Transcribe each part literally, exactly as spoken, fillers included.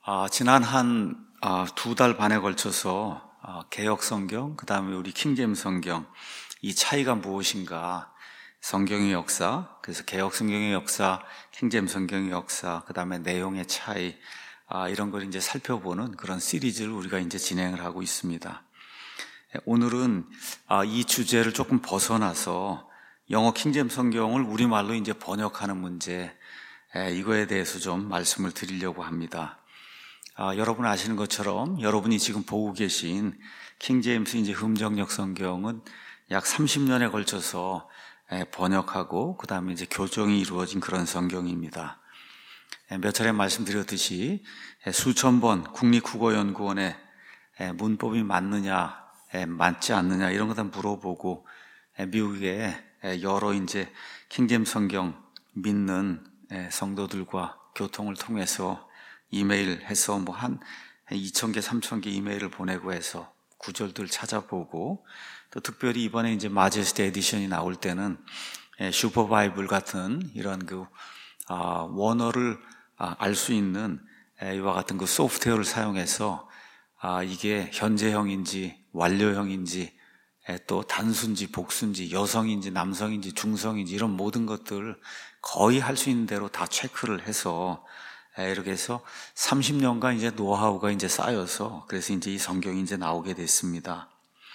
아, 지난 한 아, 두 달 반에 걸쳐서 아, 개역 성경, 그 다음에 우리 킹제임스 성경, 이 차이가 무엇인가, 성경의 역사, 그래서 개역 성경의 역사, 킹제임스 성경의 역사, 그 다음에 내용의 차이, 아, 이런 걸 이제 살펴보는 그런 시리즈를 우리가 이제 진행을 하고 있습니다. 오늘은 아, 이 주제를 조금 벗어나서 영어 킹제임스 성경을 우리말로 이제 번역하는 문제, 에, 이거에 대해서 좀 말씀을 드리려고 합니다. 아, 여러분 아시는 것처럼 여러분이 지금 보고 계신 킹제임스 이제 흠정역 성경은 약 삼십 년에 걸쳐서 에, 번역하고 그 다음에 이제 교정이 이루어진 그런 성경입니다. 에, 몇 차례 말씀드렸듯이 에, 수천 번 국립국어연구원에 에, 문법이 맞느냐, 에, 맞지 않느냐 이런 거 다 물어보고 에, 미국의 에, 여러 이제 킹제임스 성경 믿는 에, 성도들과 교통을 통해서 이메일 해서 뭐 한 이천 개, 삼천 개 이메일을 보내고 해서 구절들 찾아보고, 또 특별히 이번에 이제 마제스티 에디션이 나올 때는 슈퍼 바이블 같은 이런 그 아, 원어를 아, 알 수 있는 이와 같은 그 소프트웨어를 사용해서 아, 이게 현재형인지 완료형인지 또 단수인지 복수인지 여성인지 남성인지 중성인지 이런 모든 것들을 거의 할 수 있는 대로 다 체크를 해서 이렇게 해서 삼십 년간 이제 노하우가 이제 쌓여서 그래서 이제 이 성경이 이제 나오게 됐습니다.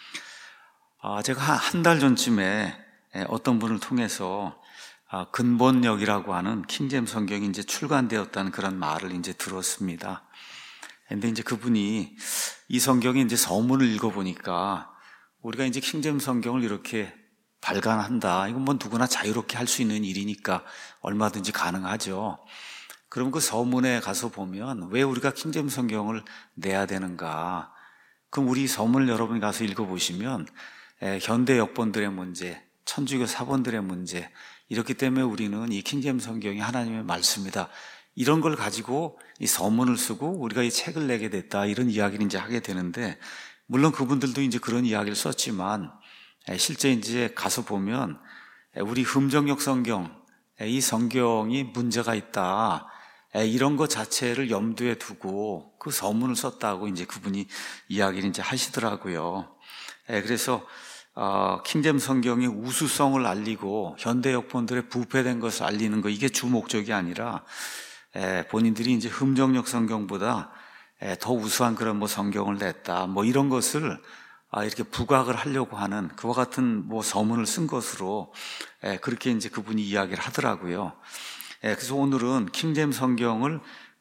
아, 제가 한 달 전쯤에 어떤 분을 통해서 아, 근본역이라고 하는 킹제임스 성경이 이제 출간되었다는 그런 말을 이제 들었습니다. 근데 이제 그분이 이 성경이 이제 서문을 읽어보니까 우리가 이제 킹제임스 성경을 이렇게 발간한다. 이건 뭐 누구나 자유롭게 할 수 있는 일이니까 얼마든지 가능하죠. 그럼 그 서문에 가서 보면 왜 우리가 킹제임스 성경을 내야 되는가? 그럼 우리 서문을 여러분이 가서 읽어보시면 에, 현대 역본들의 문제, 천주교 사본들의 문제, 이렇기 때문에 우리는 이 킹제임스 성경이 하나님의 말씀이다. 이런 걸 가지고 이 서문을 쓰고 우리가 이 책을 내게 됐다. 이런 이야기를 이제 하게 되는데, 물론 그분들도 이제 그런 이야기를 썼지만 에, 실제 이제 가서 보면 에, 우리 흠정역 성경, 에, 이 성경이 문제가 있다. 이런 것 자체를 염두에 두고 그 서문을 썼다고 이제 그분이 이야기를 이제 하시더라고요. 그래서 어, 킹제임스 성경의 우수성을 알리고 현대 역본들의 부패된 것을 알리는 거, 이게 주 목적이 아니라 에, 본인들이 이제 흠정역 성경보다 에, 더 우수한 그런 뭐 성경을 냈다, 뭐 이런 것을 아, 이렇게 부각을 하려고 하는 그와 같은 뭐 서문을 쓴 것으로 에, 그렇게 이제 그분이 이야기를 하더라고요. 예, 그래서 오늘은 킹제임스 성경을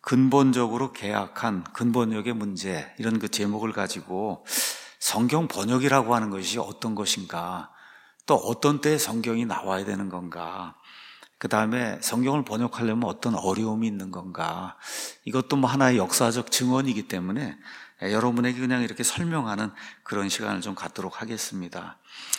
근본적으로 개혁한 근본역의 문제, 이런 그 제목을 가지고 성경 번역이라고 하는 것이 어떤 것인가, 또 어떤 때에 성경이 나와야 되는 건가, 그 다음에 성경을 번역하려면 어떤 어려움이 있는 건가, 이것도 뭐 하나의 역사적 증언이기 때문에 여러분에게 그냥 이렇게 설명하는 그런 시간을 좀 갖도록 하겠습니다.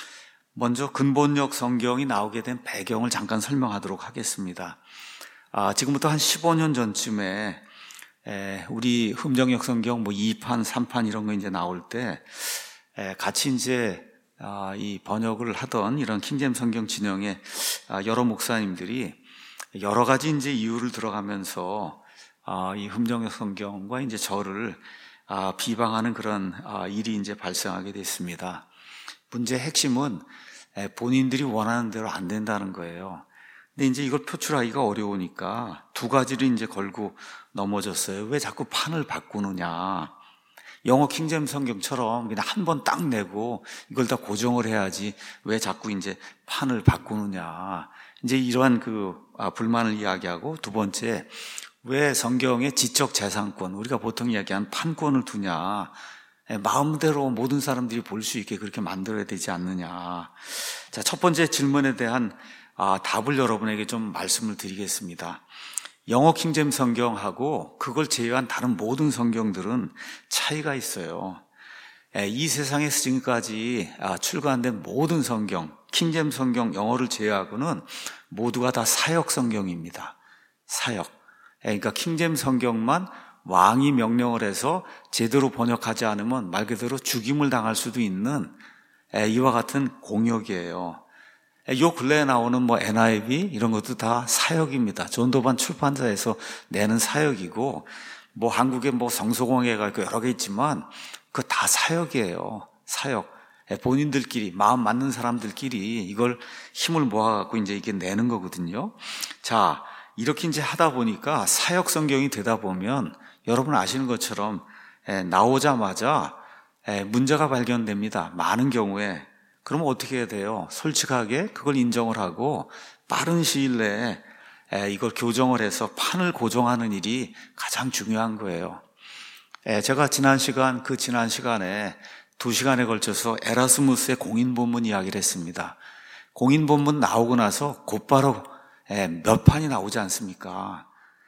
먼저 근본역 성경이 나오게 된 배경을 잠깐 설명하도록 하겠습니다. 아, 지금부터 한 십오 년 전쯤에 에, 우리 흠정역 성경 뭐 이 판, 삼 판 이런 거 이제 나올 때 에, 같이 이제 아, 이 번역을 하던 이런 킹제임스 성경 진영의 아, 여러 목사님들이 여러 가지 이제 이유를 들어가면서 아, 이 흠정역 성경과 이제 저를 아, 비방하는 그런 아, 일이 이제 발생하게 됐습니다. 문제의 핵심은 에, 본인들이 원하는 대로 안 된다는 거예요. 근데 이제 이걸 표출하기가 어려우니까 두 가지를 이제 걸고 넘어졌어요. 왜 자꾸 판을 바꾸느냐. 영어 킹제임스 성경처럼 그냥 한 번 딱 내고 이걸 다 고정을 해야지 왜 자꾸 이제 판을 바꾸느냐. 이제 이러한 그 아, 불만을 이야기하고, 두 번째, 왜 성경에 지적 재산권, 우리가 보통 이야기하는 판권을 두냐. 마음대로 모든 사람들이 볼 수 있게 그렇게 만들어야 되지 않느냐. 자, 첫 번째 질문에 대한 아, 답을 여러분에게 좀 말씀을 드리겠습니다. 영어 킹제임스 성경하고 그걸 제외한 다른 모든 성경들은 차이가 있어요. 이 세상에서 지금까지 출간된 모든 성경, 킹제임스 성경 영어를 제외하고는 모두가 다 사역 성경입니다. 사역. 그러니까 킹제임스 성경만 왕이 명령을 해서 제대로 번역하지 않으면 말 그대로 죽임을 당할 수도 있는 이와 같은 공역이에요. 요 근래에 나오는 뭐 엔아이브이 이런 것도 다 사역입니다. 존 도반 출판사에서 내는 사역이고, 뭐 한국에 뭐 성소공회가 있고 여러 개 있지만 그거 다 사역이에요. 사역. 본인들끼리, 마음 맞는 사람들끼리 이걸 힘을 모아갖고 이제 이게 내는 거거든요. 자, 이렇게 이제 하다 보니까 사역 성경이 되다 보면 여러분 아시는 것처럼 나오자마자 문제가 발견됩니다. 많은 경우에. 그러면 어떻게 해야 돼요? 솔직하게 그걸 인정을 하고 빠른 시일 내에 이걸 교정을 해서 판을 고정하는 일이 가장 중요한 거예요. 제가 지난 시간, 그 지난 시간에 두 시간에 걸쳐서 에라스무스의 공인본문 이야기를 했습니다. 공인본문 나오고 나서 곧바로 몇 판이 나오지 않습니까?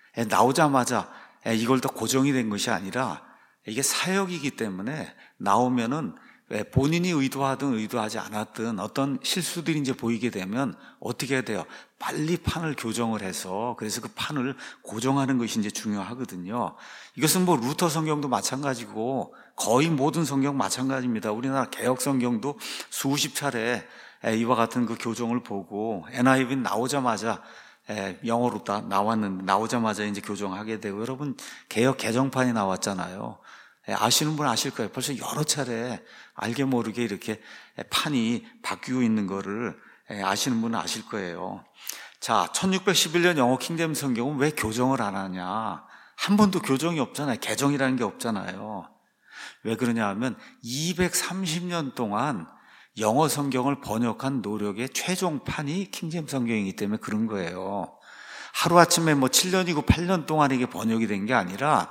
나오자마자 이걸 더 고정이 된 것이 아니라 이게 사역이기 때문에 나오면은 본인이 의도하든 의도하지 않았든 어떤 실수들이 이제 보이게 되면 어떻게 해야 돼요? 빨리 판을 교정을 해서 그래서 그 판을 고정하는 것이 이제 중요하거든요. 이것은 뭐 루터 성경도 마찬가지고 거의 모든 성경 마찬가지입니다. 우리나라 개혁 성경도 수십 차례 이와 같은 그 교정을 보고 엔아이브이 나오자마자 영어로 다 나왔는데 나오자마자 이제 교정하게 되고 여러분 개혁 개정판이 나왔잖아요. 아시는 분 아실 거예요. 벌써 여러 차례 알게 모르게 이렇게 판이 바뀌고 있는 거를 아시는 분은 아실 거예요. 자, 천육백십일 년 영어 킹제임스 성경은 왜 교정을 안 하냐? 한 번도 교정이 없잖아요. 개정이라는 게 없잖아요. 왜 그러냐 하면 이백삼십 년 동안 영어 성경을 번역한 노력의 최종판이 킹제임스 성경이기 때문에 그런 거예요. 하루아침에 뭐 칠 년이고 팔 년 동안 이게 번역이 된 게 아니라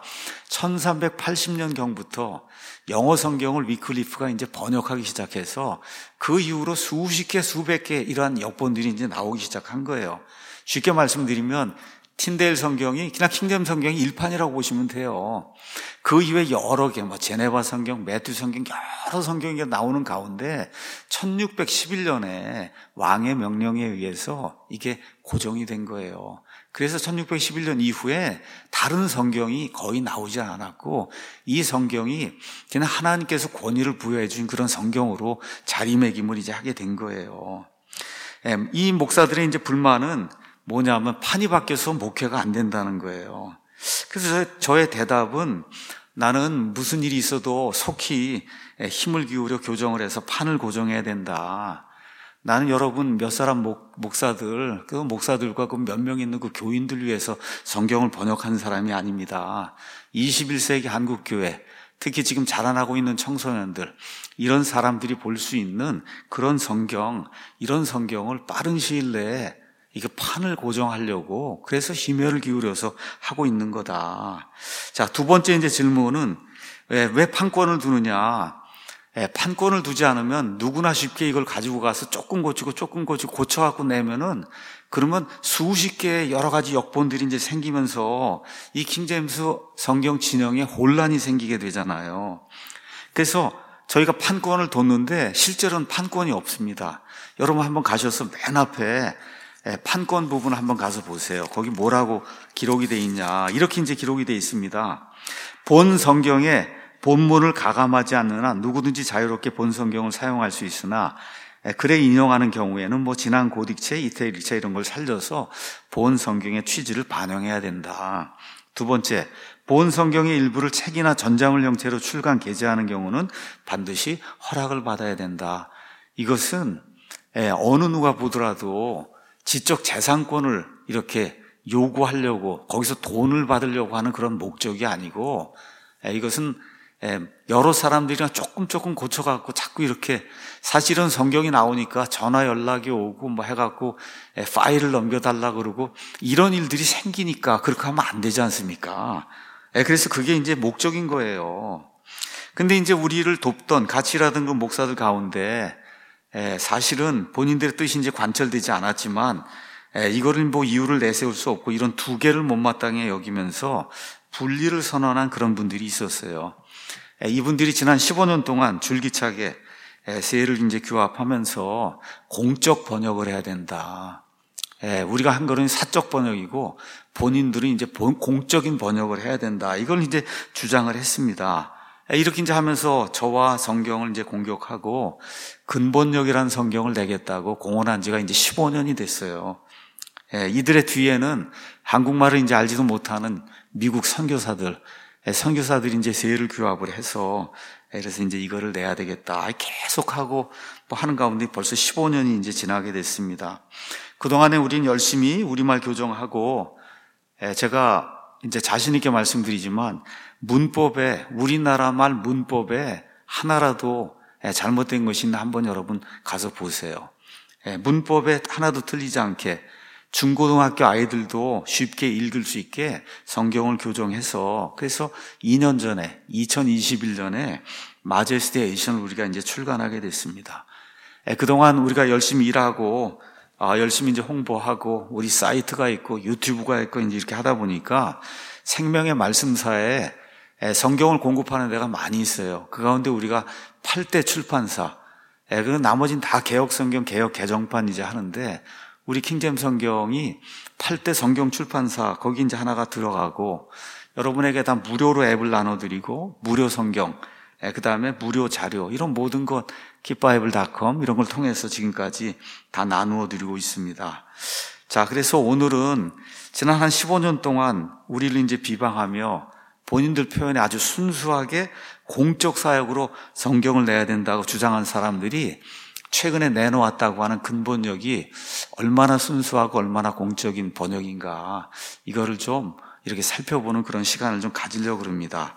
천삼백팔십 년경부터 영어 성경을 위클리프가 이제 번역하기 시작해서 그 이후로 수십 개, 수백 개 이러한 역본들이 이제 나오기 시작한 거예요. 쉽게 말씀드리면 틴데일 성경이 그냥 킹제임스 성경이 일판이라고 보시면 돼요. 그 이외에 여러 개, 뭐 제네바 성경, 매튜 성경 여러 성경이 나오는 가운데 천육백십일 년에 왕의 명령에 의해서 이게 고정이 된 거예요. 그래서 천육백십일 년 이후에 다른 성경이 거의 나오지 않았고 이 성경이 그냥 하나님께서 권위를 부여해 주신 그런 성경으로 자리매김을 이제 하게 된 거예요. 이 목사들의 이제 불만은 뭐냐면 판이 바뀌어서 목회가 안 된다는 거예요. 그래서 저의 대답은 나는 무슨 일이 있어도 속히 힘을 기울여 교정을 해서 판을 고정해야 된다. 나는 여러분 몇 사람 목, 목사들, 그 목사들과 그 몇 명 있는 그 교인들 위해서 성경을 번역하는 사람이 아닙니다. 이십일 세기 한국교회, 특히 지금 자라나고 있는 청소년들, 이런 사람들이 볼 수 있는 그런 성경, 이런 성경을 빠른 시일 내에 이게 판을 고정하려고 그래서 심혈을 기울여서 하고 있는 거다. 자, 두 번째 이제 질문은 왜, 왜 판권을 두느냐? 예, 판권을 두지 않으면 누구나 쉽게 이걸 가지고 가서 조금 고치고 조금 고치고 고쳐갖고 내면은 그러면 수십 개의 여러 가지 역본들이 이제 생기면서 이 킹제임스 성경 진영에 혼란이 생기게 되잖아요. 그래서 저희가 판권을 뒀는데 실제로는 판권이 없습니다. 여러분 한번 가셔서 맨 앞에 판권 부분 한번 가서 보세요. 거기 뭐라고 기록이 돼 있냐. 이렇게 이제 기록이 돼 있습니다. 본 성경에 본문을 가감하지 않는 한 누구든지 자유롭게 본 성경을 사용할 수 있으나 글에 인용하는 경우에는 뭐 지난 고딕체, 이태일체 이런 걸 살려서 본 성경의 취지를 반영해야 된다. 두 번째, 본 성경의 일부를 책이나 전자물 형태로 출간, 게재하는 경우는 반드시 허락을 받아야 된다. 이것은 어느 누가 보더라도 지적 재산권을 이렇게 요구하려고 거기서 돈을 받으려고 하는 그런 목적이 아니고 이것은 여러 사람들이랑 조금 조금 고쳐갖고 자꾸 이렇게 사실은 성경이 나오니까 전화 연락이 오고 뭐 해갖고 파일을 넘겨달라 그러고 이런 일들이 생기니까 그렇게 하면 안 되지 않습니까? 그래서 그게 이제 목적인 거예요. 근데 이제 우리를 돕던 같이 일하던 그 목사들 가운데 사실은 본인들의 뜻이 이제 관철되지 않았지만 이거를 뭐 이유를 내세울 수 없고 이런 두 개를 못마땅해 여기면서 분리를 선언한 그런 분들이 있었어요. 이분들이 지난 십오 년 동안 줄기차게 세를 이제 규합하면서 공적 번역을 해야 된다. 우리가 한 거는 사적 번역이고 본인들은 이제 공적인 번역을 해야 된다. 이걸 이제 주장을 했습니다. 이렇게 이제 하면서 저와 성경을 이제 공격하고 근본역이라는 성경을 내겠다고 공언한 지가 이제 십오 년이 됐어요. 이들의 뒤에는 한국말을 이제 알지도 못하는 미국 선교사들, 선교사들이 이제 세율 규합을 해서 그래서 이제 이거를 내야 되겠다. 계속하고 뭐 하는 가운데 벌써 십오 년이 이제 지나게 됐습니다. 그동안에 우리는 열심히 우리말 교정하고 제가 이제 자신있게 말씀드리지만 문법에, 우리나라 말 문법에 하나라도 잘못된 것이 있나 한번 여러분 가서 보세요. 문법에 하나도 틀리지 않게 중고등학교 아이들도 쉽게 읽을 수 있게 성경을 교정해서 그래서 이 년 전에 이천이십일 년에 마제스티 에디션을 우리가 이제 출간하게 됐습니다. 그동안 우리가 열심히 일하고 열심히 이제 홍보하고 우리 사이트가 있고 유튜브가 있고 이제 이렇게 하다 보니까 생명의 말씀사에 성경을 공급하는 데가 많이 있어요. 그 가운데 우리가 팔 대 출판사, 그 나머지는 다 개혁 성경, 개혁 개정판 이제 하는데 우리 킹제임스 성경이 팔 대 성경 출판사 거기 이제 하나가 들어가고 여러분에게 다 무료로 앱을 나눠드리고 무료 성경, 그 다음에 무료 자료 이런 모든 것 깃바이블 닷컴 이런 걸 통해서 지금까지 다 나누어 드리고 있습니다. 자, 그래서 오늘은 지난 한 십오 년 동안 우리를 이제 비방하며 본인들 표현에 아주 순수하게 공적 사역으로 성경을 내야 된다고 주장한 사람들이 최근에 내놓았다고 하는 근본역이 얼마나 순수하고 얼마나 공적인 번역인가 이거를 좀 이렇게 살펴보는 그런 시간을 좀 가지려고 합니다.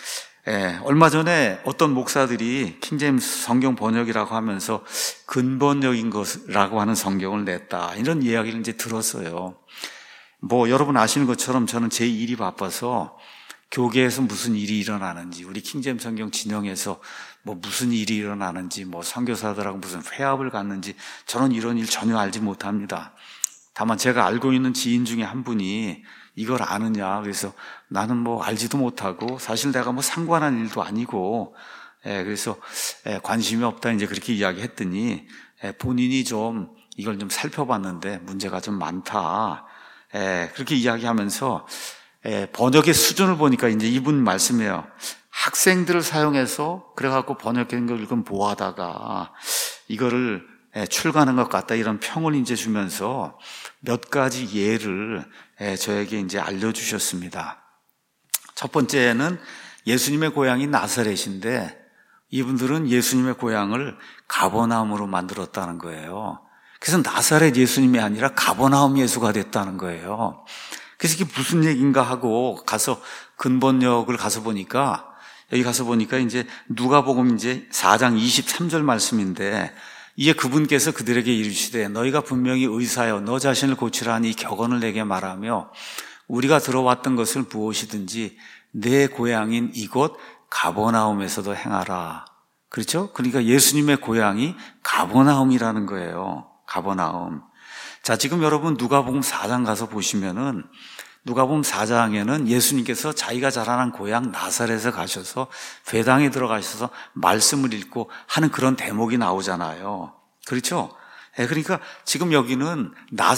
예, 얼마 전에 어떤 목사들이 킹제임스 성경 번역이라고 하면서 근본역인 것이라고 하는 성경을 냈다 이런 이야기를 이제 들었어요. 뭐 여러분 아시는 것처럼 저는 제 일이 바빠서 교계에서 무슨 일이 일어나는지 우리 킹제임스 성경 진영에서 뭐 무슨 일이 일어나는지 뭐 선교사들하고 무슨 회합을 갖는지 저는 이런 일 전혀 알지 못합니다. 다만 제가 알고 있는 지인 중에 한 분이 이걸 아느냐 그래서 나는 뭐 알지도 못하고 사실 내가 뭐 상관한 일도 아니고 예, 그래서 예, 관심이 없다 이제 그렇게 이야기했더니 예, 본인이 좀 이걸 좀 살펴봤는데 문제가 좀 많다 예, 그렇게 이야기하면서 예, 번역의 수준을 보니까 이제 이분 말씀이에요. 학생들을 사용해서 그래갖고 번역된 걸 읽으면 보하다가 이거를 예, 출간한 것 같다 이런 평을 이제 주면서 몇 가지 예를 예, 저에게 이제 알려주셨습니다. 첫 번째는 예수님의 고향이 나사렛인데 이분들은 예수님의 고향을 가버나움으로 만들었다는 거예요. 그래서 나사렛 예수님이 아니라 가버나움 예수가 됐다는 거예요. 그래서 이게 무슨 얘기인가 하고 가서 근본역을 가서 보니까 여기 가서 보니까 이제 누가복음 이제 사 장 이십삼 절 말씀인데 이에 그분께서 그들에게 이르시되 너희가 분명히 의사여 너 자신을 고치라 하니 격언을 내게 말하며 우리가 들어왔던 것을 무엇이든지 내 고향인 이곳 가버나움에서도 행하라. 그렇죠? 그러니까 예수님의 고향이 가버나움이라는 거예요. 가버나움. 자, 지금 여러분 누가복음 사 장 가서 보시면은 누가복음 사 장에는 예수님께서 자기가 자라난 고향 나사렛에 가셔서 회당에 들어가셔서 말씀을 읽고 하는 그런 대목이 나오잖아요. 그렇죠? 네, 그러니까 지금 여기는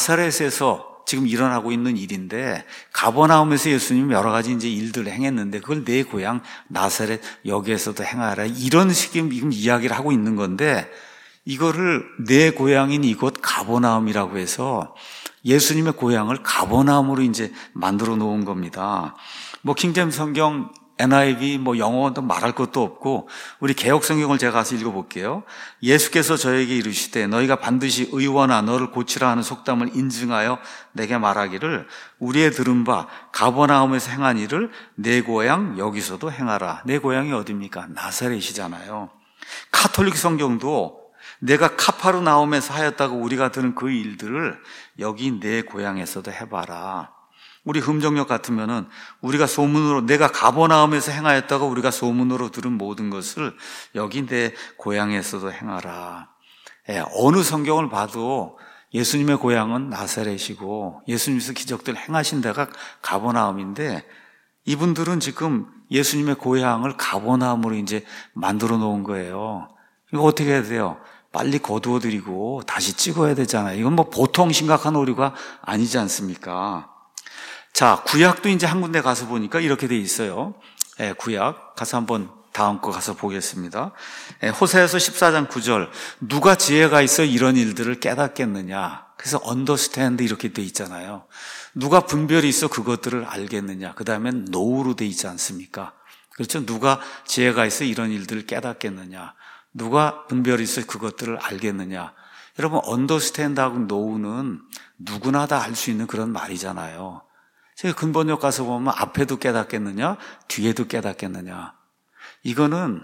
나사렛에서 지금 일어나고 있는 일인데 가버나움에서 예수님이 여러 가지 이제 일들을 행했는데 그걸 내 고향 나사렛 여기에서도 행하라 이런 식의 지금 이야기를 하고 있는 건데 이거를 내 고향인 이곳 가버나움이라고 해서 예수님의 고향을 가버나움으로 이제 만들어 놓은 겁니다. 뭐 킹제임스 성경, 엔 아이 브이, 뭐 영어도 말할 것도 없고 우리 개혁 성경을 제가 가서 읽어볼게요. 예수께서 저에게 이르시되 너희가 반드시 의원아 너를 고치라 하는 속담을 인증하여 내게 말하기를 우리의 들은 바 가버나움에서 행한 일을 내 고향 여기서도 행하라. 내 고향이 어디입니까? 나사렛이잖아요. 카톨릭 성경도 내가 카파르나움에서 하였다고 우리가 들은 그 일들을 여기 내 고향에서도 해봐라. 우리 흠정역 같으면은 우리가 소문으로 내가 가버나움에서 행하였다고 우리가 소문으로 들은 모든 것을 여기 내 고향에서도 행하라. 예, 어느 성경을 봐도 예수님의 고향은 나사렛이고 예수님께서 기적들 행하신 데가 가버나움인데 이분들은 지금 예수님의 고향을 가버나움으로 이제 만들어 놓은 거예요. 이거 어떻게 해야 돼요? 빨리 거두어드리고 다시 찍어야 되잖아요. 이건 뭐 보통 심각한 오류가 아니지 않습니까? 자, 구약도 이제 한 군데 가서 보니까 이렇게 돼 있어요. 예, 구약 가서 한번 다음 거 가서 보겠습니다. 호세아서 십사 장 구 절. 누가 지혜가 있어 이런 일들을 깨닫겠느냐. 그래서 understand 이렇게 돼 있잖아요. 누가 분별이 있어 그것들을 알겠느냐. 그 다음엔 know로 돼 있지 않습니까? 그렇죠? 누가 지혜가 있어 이런 일들을 깨닫겠느냐. 누가 분별이 있어 그것들을 알겠느냐. 여러분 understand하고 know는 누구나 다 알 수 있는 그런 말이잖아요. 제가 근본역 가서 보면 앞에도 깨닫겠느냐, 뒤에도 깨닫겠느냐. 이거는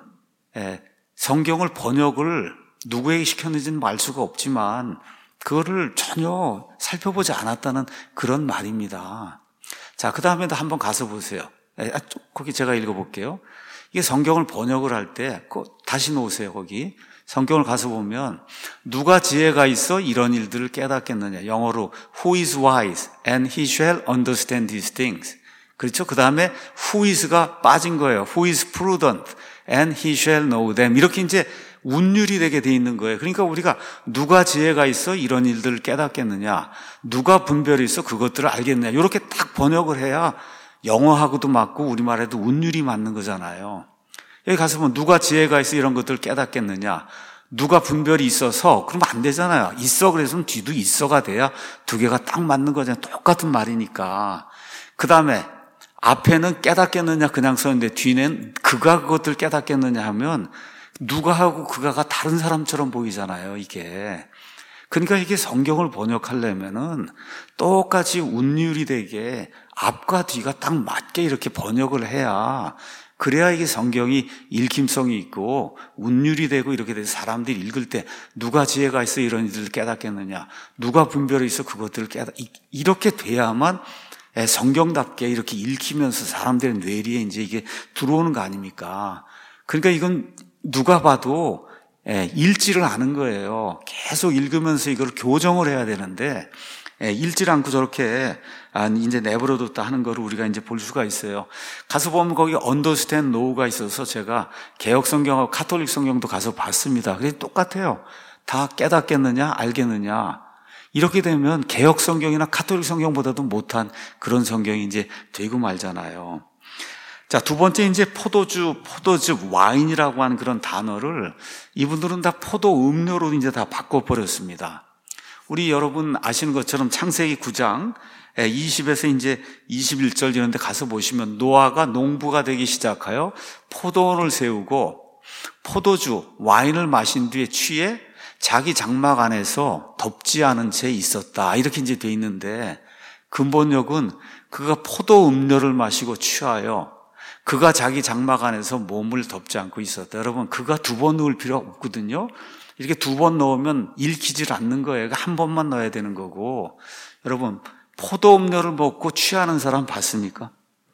성경을 번역을 누구에게 시켰는지는 알 수가 없지만 그거를 전혀 살펴보지 않았다는 그런 말입니다. 자, 그 다음에도 한번 가서 보세요. 거기 제가 읽어볼게요. 이게 성경을 번역을 할 때 다시 놓으세요. 거기 성경을 가서 보면 누가 지혜가 있어 이런 일들을 깨닫겠느냐. 영어로 Who is wise and he shall understand these things. 그렇죠? 그 다음에 Who is가 빠진 거예요. Who is prudent and he shall know them. 이렇게 이제 운율이 되게 돼 있는 거예요. 그러니까 우리가 누가 지혜가 있어 이런 일들을 깨닫겠느냐. 누가 분별이 있어 그것들을 알겠느냐. 이렇게 딱 번역을 해야 영어하고도 맞고 우리말에도 운율이 맞는 거잖아요. 여기 가서 보면 누가 지혜가 있어 이런 것들을 깨닫겠느냐. 누가 분별이 있어서 그러면 안 되잖아요. 있어 그래서 뒤도 있어가 돼야 두 개가 딱 맞는 거잖아요. 똑같은 말이니까. 그 다음에 앞에는 깨닫겠느냐 그냥 썼는데 뒤는 그가 그것들 깨닫겠느냐 하면 누가 하고 그가가 다른 사람처럼 보이잖아요. 이게. 그러니까 이게 성경을 번역하려면은 똑같이 운율이 되게 앞과 뒤가 딱 맞게 이렇게 번역을 해야 그래야 이게 성경이 읽힘성이 있고 운율이 되고 이렇게 돼서 사람들이 읽을 때 누가 지혜가 있어 이런 일들을 깨닫겠느냐, 누가 분별이 있어 그것들을 깨닫 이렇게 돼야만 성경답게 이렇게 읽히면서 사람들의 뇌리에 이제 이게 들어오는 거 아닙니까? 그러니까 이건 누가 봐도 읽지를 않은 거예요. 계속 읽으면서 이걸 교정을 해야 되는데 읽질 않고 저렇게 이제 내버려뒀다 하는 거를 우리가 이제 볼 수가 있어요. 가서 보면 거기 understand know가 있어서 제가 개혁 성경하고 카톨릭 성경도 가서 봤습니다. 그게 똑같아요. 다 깨닫겠느냐, 알겠느냐. 이렇게 되면 개혁 성경이나 카톨릭 성경보다도 못한 그런 성경이 이제 되고 말잖아요. 자, 두 번째 이제 포도주, 포도즙, 와인이라고 하는 그런 단어를 이분들은 다 포도 음료로 이제 다 바꿔버렸습니다. 우리 여러분 아시는 것처럼 창세기 구 장 이십에서 이제 이십일 절 이런 데 가서 보시면 노아가 농부가 되기 시작하여 포도원을 세우고 포도주, 와인을 마신 뒤에 취해 자기 장막 안에서 덥지 않은 채 있었다. 이렇게 이제 돼 있는데 근본역은 그가 포도 음료를 마시고 취하여 그가 자기 장막 안에서 몸을 덮지 않고 있었다. 여러분, 그가 두 번 넣을 필요가 없거든요. 이렇게 두 번 넣으면 읽히질 않는 거예요. 한 번만 넣어야 되는 거고. 여러분, 포도 음료를 먹고 취하는 사람 봤습니까?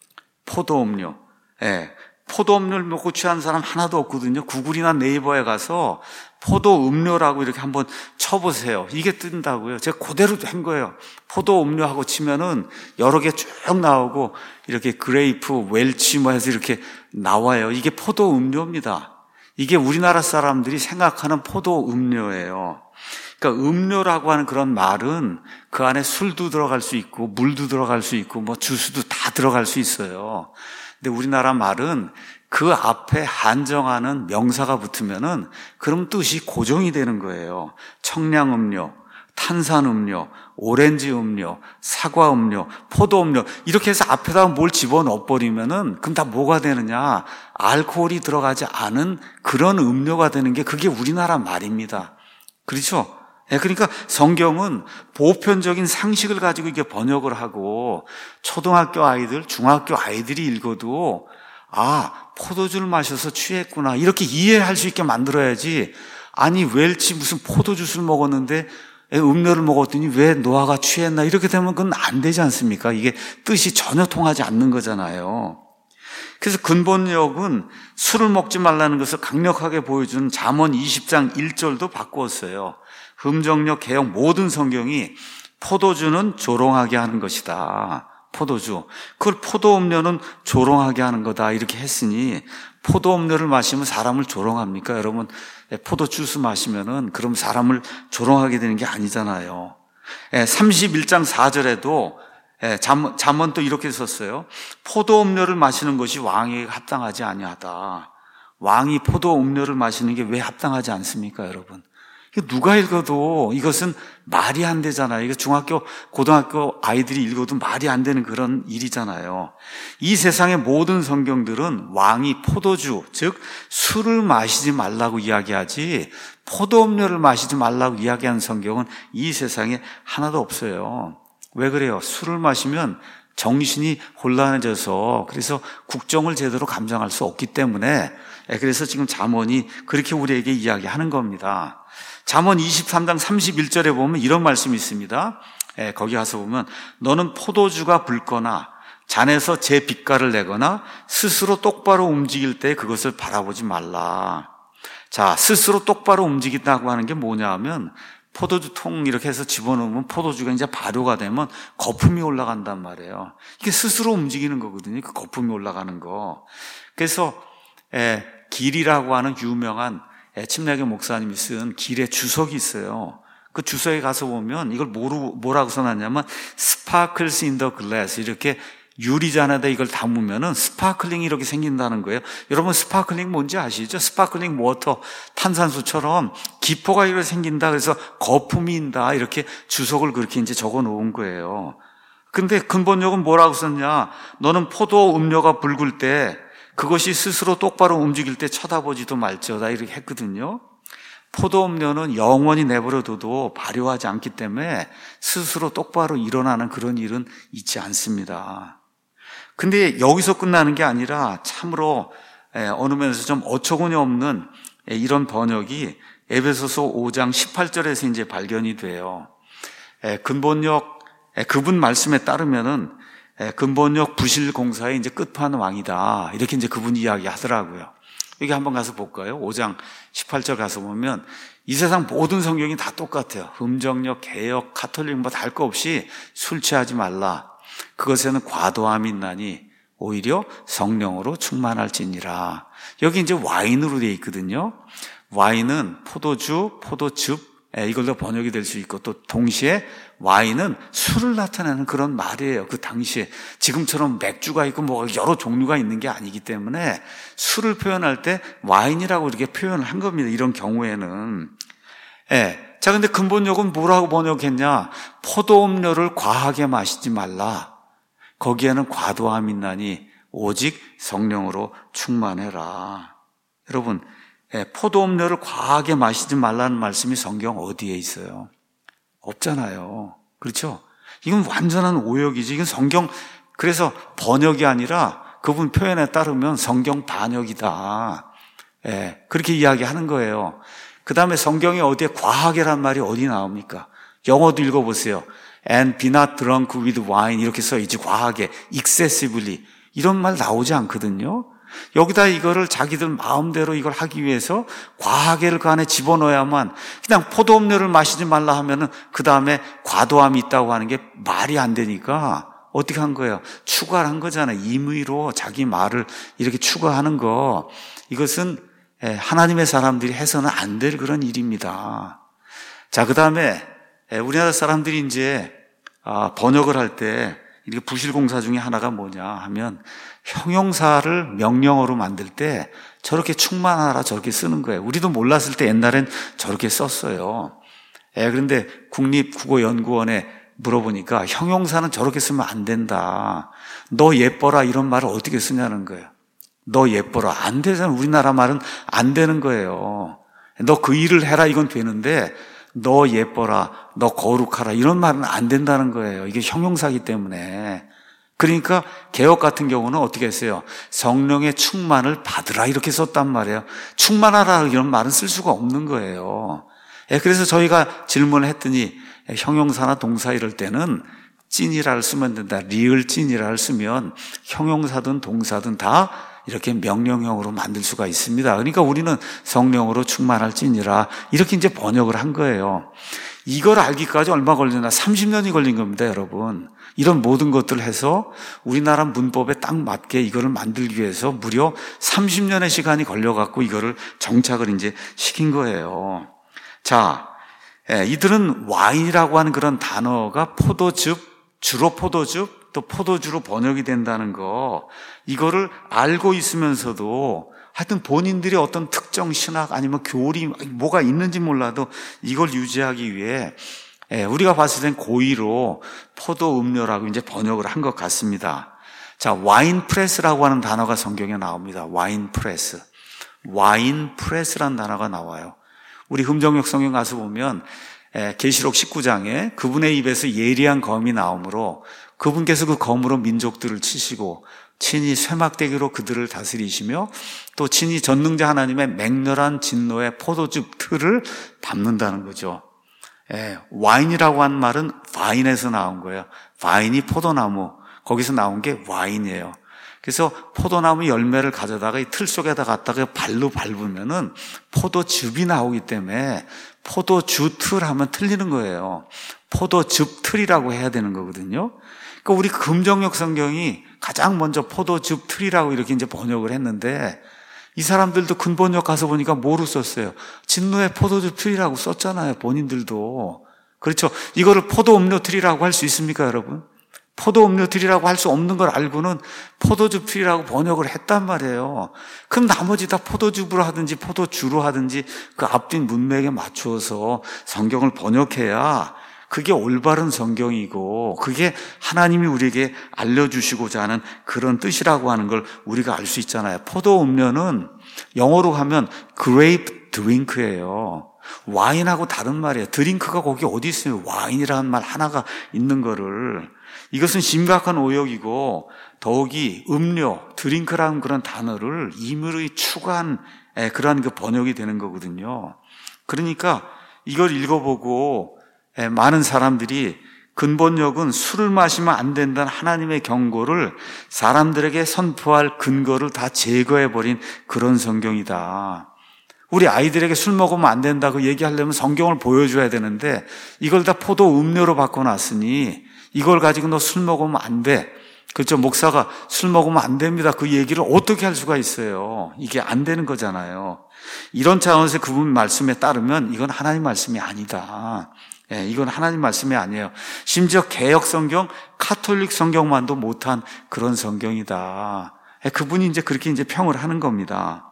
포도 음료. 예. 포도 음료를 먹고 취하는 사람 하나도 없거든요. 구글이나 네이버에 가서 포도 음료라고 이렇게 한번 쳐보세요. 이게 뜬다고요. 제가 그대로 한 거예요. 포도 음료하고 치면은 여러 개 쭉 나오고 이렇게 그레이프, 웰치 뭐 해서 이렇게 나와요. 이게 포도 음료입니다. 이게 우리나라 사람들이 생각하는 포도 음료예요. 그러니까 음료라고 하는 그런 말은 그 안에 술도 들어갈 수 있고 물도 들어갈 수 있고 뭐 주스도 다 들어갈 수 있어요. 근데 우리나라 말은 그 앞에 한정하는 명사가 붙으면은 그럼 뜻이 고정이 되는 거예요. 청량음료, 탄산음료, 오렌지 음료, 사과 음료, 포도 음료 이렇게 해서 앞에다가 뭘 집어넣어 버리면은 그럼 다 뭐가 되느냐? 알코올이 들어가지 않은 그런 음료가 되는 게 그게 우리나라 말입니다. 그렇죠? 네, 그러니까 성경은 보편적인 상식을 가지고 이게 번역을 하고 초등학교 아이들, 중학교 아이들이 읽어도 아, 포도주를 마셔서 취했구나 이렇게 이해할 수 있게 만들어야지. 아니 웰치 무슨 포도주스를 먹었는데 음료를 먹었더니 왜 노아가 취했나 이렇게 되면 그건 안 되지 않습니까? 이게 뜻이 전혀 통하지 않는 거잖아요. 그래서 근본역은 술을 먹지 말라는 것을 강력하게 보여주는 잠언 이십 장 일 절도 바꾸었어요. 흠정역 개역 모든 성경이 포도주는 조롱하게 하는 것이다. 포도주. 그걸 포도 음료는 조롱하게 하는 거다. 이렇게 했으니 포도 음료를 마시면 사람을 조롱합니까? 여러분, 포도 주스 마시면은 그럼 사람을 조롱하게 되는 게 아니잖아요. 삼십일 장 사 절에도 잠, 잠언 또 이렇게 썼어요. 포도 음료를 마시는 것이 왕에게 합당하지 아니하다. 왕이 포도 음료를 마시는 게 왜 합당하지 않습니까, 여러분? 누가 읽어도 이것은 말이 안 되잖아요. 이거 중학교, 고등학교 아이들이 읽어도 말이 안 되는 그런 일이잖아요. 이 세상의 모든 성경들은 왕이 포도주, 즉 술을 마시지 말라고 이야기하지 포도 음료를 마시지 말라고 이야기하는 성경은 이 세상에 하나도 없어요. 왜 그래요? 술을 마시면 정신이 혼란해져서 그래서 국정을 제대로 감당할 수 없기 때문에 그래서 지금 잠언이 그렇게 우리에게 이야기하는 겁니다. 잠언 이십삼 장 삼십일 절에 보면 이런 말씀이 있습니다. 예, 거기 가서 보면 너는 포도주가 붉거나 잔에서 제 빛깔을 내거나 스스로 똑바로 움직일 때 그것을 바라보지 말라. 자, 스스로 똑바로 움직인다고 하는 게 뭐냐 하면 포도주 통 이렇게 해서 집어넣으면 포도주가 이제 발효가 되면 거품이 올라간단 말이에요. 이게 스스로 움직이는 거거든요. 그 거품이 올라가는 거. 그래서 예, 길이라고 하는 유명한 침례교 목사님이 쓴 길의 주석이 있어요. 그 주석에 가서 보면 이걸 뭐로, 뭐라고 써놨냐면 sparkles in the glass 이렇게 유리잔에다 이걸 담으면은 스파클링이 이렇게 생긴다는 거예요. 여러분 스파클링 뭔지 아시죠? 스파클링 워터 탄산수처럼 기포가 이렇게 생긴다. 그래서 거품이 인다. 이렇게 주석을 그렇게 이제 적어 놓은 거예요. 근데 근본적은 뭐라고 썼냐? 너는 포도 음료가 붉을 때 그것이 스스로 똑바로 움직일 때 쳐다보지도 말지어다 이렇게 했거든요. 포도 음료는 영원히 내버려둬도 발효하지 않기 때문에 스스로 똑바로 일어나는 그런 일은 있지 않습니다. 근데 여기서 끝나는 게 아니라 참으로 어느 면에서 좀 어처구니 없는 이런 번역이 에베소서 오 장 십팔 절에서 이제 발견이 돼요. 근본역 그분 말씀에 따르면은 근본역 부실공사의 이제 끝판왕이다. 이렇게 이제 그분이 이야기하더라고요. 여기 한번 가서 볼까요? 오 장 십팔 절 가서 보면 이 세상 모든 성경이 다 똑같아요. 음정력, 개역, 가톨릭 뭐 다 할 거 없이 술 취하지 말라. 그것에는 과도함이 있나니 오히려 성령으로 충만할지니라. 여기 이제 와인으로 되어 있거든요. 와인은 포도주, 포도즙 이걸로 번역이 될 수 있고 또 동시에 와인은 술을 나타내는 그런 말이에요. 그 당시에 지금처럼 맥주가 있고 뭐 여러 종류가 있는 게 아니기 때문에 술을 표현할 때 와인이라고 이렇게 표현을 한 겁니다. 이런 경우에는. 예. 자, 근데 근본역은 뭐라고 번역했냐? 포도 음료를 과하게 마시지 말라. 거기에는 과도함이 있나니 오직 성령으로 충만해라. 여러분, 예, 포도 음료를 과하게 마시지 말라는 말씀이 성경 어디에 있어요? 없잖아요. 그렇죠? 이건 완전한 오역이지. 이건 성경, 그래서 번역이 아니라 그분 표현에 따르면 성경 반역이다. 예, 그렇게 이야기하는 거예요. 그 다음에 성경에 어디에 과하게란 말이 어디 나옵니까? 영어도 읽어보세요. And be not drunk with wine 이렇게 써있지. 과하게, excessively 이런 말 나오지 않거든요. 여기다 이거를 자기들 마음대로 이걸 하기 위해서 과하게를 그 안에 집어넣어야만 그냥 포도 음료를 마시지 말라 하면은 그 다음에 과도함이 있다고 하는 게 말이 안 되니까 어떻게 한 거예요? 추가를 한 거잖아요. 임의로 자기 말을 이렇게 추가하는 거. 이것은 하나님의 사람들이 해서는 안 될 그런 일입니다. 자, 그 다음에 우리나라 사람들이 이제 번역을 할 때 이렇게 부실공사 중에 하나가 뭐냐 하면 형용사를 명령어로 만들 때 저렇게 충만하라 저렇게 쓰는 거예요. 우리도 몰랐을 때 옛날엔 저렇게 썼어요. 예, 그런데 국립국어연구원에 물어보니까 형용사는 저렇게 쓰면 안 된다. 너 예뻐라 이런 말을 어떻게 쓰냐는 거예요. 너 예뻐라. 안 되잖아. 우리나라 말은 안 되는 거예요. 너 그 일을 해라 이건 되는데 너 예뻐라, 너 거룩하라 이런 말은 안 된다는 거예요. 이게 형용사이기 때문에. 그러니까 개역 같은 경우는 어떻게 했어요? 성령의 충만을 받으라 이렇게 썼단 말이에요. 충만하라 이런 말은 쓸 수가 없는 거예요. 그래서 저희가 질문을 했더니 형용사나 동사 이럴 때는 찐이라를 쓰면 된다. 리을 찐이라를 쓰면 형용사든 동사든 다 이렇게 명령형으로 만들 수가 있습니다. 그러니까 우리는 성령으로 충만할지니라 이렇게 이제 번역을 한 거예요. 이걸 알기까지 얼마 걸리나? 삼십 년이 걸린 겁니다, 여러분. 이런 모든 것들을 해서 우리나라 문법에 딱 맞게 이거를 만들기 위해서 무려 삼십 년의 시간이 걸려갖고 이거를 정착을 이제 시킨 거예요. 자, 이들은 와인이라고 하는 그런 단어가 포도즙, 주로 포도즙, 또 포도주로 번역이 된다는 거, 이거를 알고 있으면서도 하여튼 본인들이 어떤 특정 신학 아니면 교리 뭐가 있는지 몰라도 이걸 유지하기 위해 우리가 봤을 땐 고의로 포도 음료라고 이제 번역을 한 것 같습니다. 자, 와인 프레스라고 하는 단어가 성경에 나옵니다. 와인 프레스. 와인 프레스라는 단어가 나와요. 우리 흠정역 성경 가서 보면 계시록 십구 장에 그분의 입에서 예리한 검이 나오므로 그분께서 그 검으로 민족들을 치시고 친히 쇠막대기로 그들을 다스리시며 또 친히 전능자 하나님의 맹렬한 진노의 포도즙 틀을 밟는다는 거죠. 예, 와인이라고 한 말은 바인에서 나온 거예요. 바인이 포도나무, 거기서 나온 게 와인이에요. 그래서 포도나무 열매를 가져다가 이 틀 속에다 갖다가 발로 밟으면은 포도즙이 나오기 때문에 포도주 틀 하면 틀리는 거예요. 포도즙 틀이라고 해야 되는 거거든요. 그러니까 우리 금정역 성경이 가장 먼저 포도즙 틀이라고 이렇게 이제 번역을 했는데 이 사람들도 근본역 가서 보니까 뭐로 썼어요? 진노의 포도즙 틀이라고 썼잖아요. 본인들도. 그렇죠. 이거를 포도 음료 틀이라고 할 수 있습니까, 여러분? 포도 음료 틀이라고 할 수 없는 걸 알고는 포도즙 틀이라고 번역을 했단 말이에요. 그럼 나머지 다 포도즙으로 하든지 포도주로 하든지 그 앞뒤 문맥에 맞추어서 성경을 번역해야 그게 올바른 성경이고 그게 하나님이 우리에게 알려주시고자 하는 그런 뜻이라고 하는 걸 우리가 알 수 있잖아요. 포도 음료는 영어로 하면 grape drink예요. 와인하고 다른 말이에요. 드링크가 거기 어디 있어요? 와인이라는 말 하나가 있는 거를. 이것은 심각한 오역이고 더욱이 음료, 드링크라는 그런 단어를 임의로 추가한 그러한 그 번역이 되는 거거든요. 그러니까 이걸 읽어보고 많은 사람들이 근본역은 술을 마시면 안 된다는 하나님의 경고를 사람들에게 선포할 근거를 다 제거해버린 그런 성경이다. 우리 아이들에게 술 먹으면 안 된다고 얘기하려면 성경을 보여줘야 되는데 이걸 다 포도 음료로 바꿔놨으니 이걸 가지고 너 술 먹으면 안 돼. 그렇죠? 목사가 술 먹으면 안 됩니다. 그 얘기를 어떻게 할 수가 있어요? 이게 안 되는 거잖아요. 이런 차원에서 그분 말씀에 따르면 이건 하나님 말씀이 아니다. 예, 이건 하나님 말씀이 아니에요. 심지어 개역 성경, 카톨릭 성경만도 못한 그런 성경이다. 예, 그분이 이제 그렇게 이제 평을 하는 겁니다.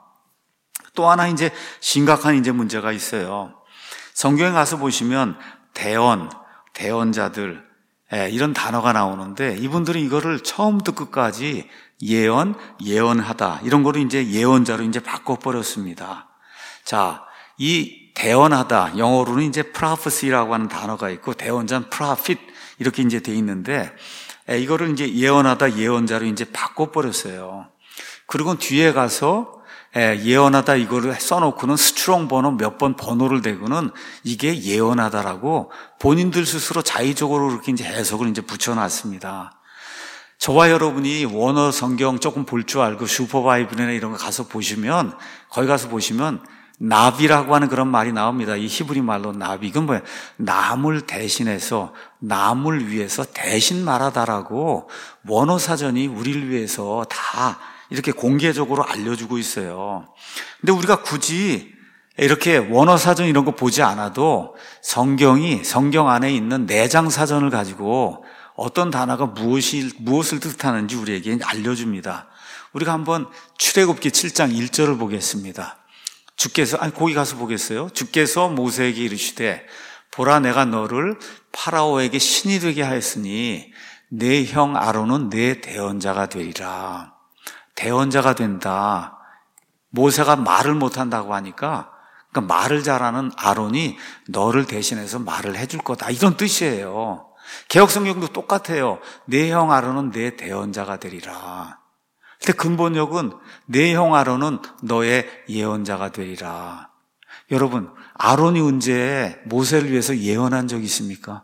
또 하나 이제 심각한 이제 문제가 있어요. 성경에 가서 보시면 대언, 대언자들, 예, 이런 단어가 나오는데 이분들은 이거를 처음부터 끝까지 예언, 예언하다 이런 거를 이제 예언자로 이제 바꿔버렸습니다. 자, 이 대언하다 영어로는 이제 prophecy라고 하는 단어가 있고 대언자는 prophet 이렇게 이제 돼 있는데 예, 이거를 이제 예언하다 예언자로 이제 바꿔버렸어요. 그리고 뒤에 가서 예언하다 이거를 써놓고는 스트롱 번호 몇 번 번호를 대고는 이게 예언하다라고 본인들 스스로 자의적으로 그렇게 이제 해석을 이제 붙여놨습니다. 저와 여러분이 원어 성경 조금 볼 줄 알고 슈퍼바이블이나 이런 거 가서 보시면 거기 가서 보시면 나비라고 하는 그런 말이 나옵니다. 이 히브리 말로 나비. 이건 뭐예요? 남을 대신해서 남을 위해서 대신 말하다라고 원어 사전이 우리를 위해서 다 이렇게 공개적으로 알려주고 있어요. 근데 우리가 굳이 이렇게 원어 사전 이런 거 보지 않아도 성경이 성경 안에 있는 내장 사전을 가지고 어떤 단어가 무엇이, 무엇을 뜻하는지 우리에게 알려줍니다. 우리가 한번 출애굽기 칠 장 일 절을 보겠습니다. 주께서, 아니, 거기 가서 보겠어요. 주께서 모세에게 이르시되 보라 내가 너를 파라오에게 신이 되게 하였으니 내 형 아론은 내 대언자가 되리라. 대언자가 된다. 모세가 말을 못한다고 하니까 그러니까 말을 잘하는 아론이 너를 대신해서 말을 해줄 거다. 이런 뜻이에요. 개역성경도 똑같아요. 내 형 아론은 내 대언자가 되리라. 근데 근본역은 내 형 아론은 너의 예언자가 되리라. 여러분, 아론이 언제 모세를 위해서 예언한 적이 있습니까?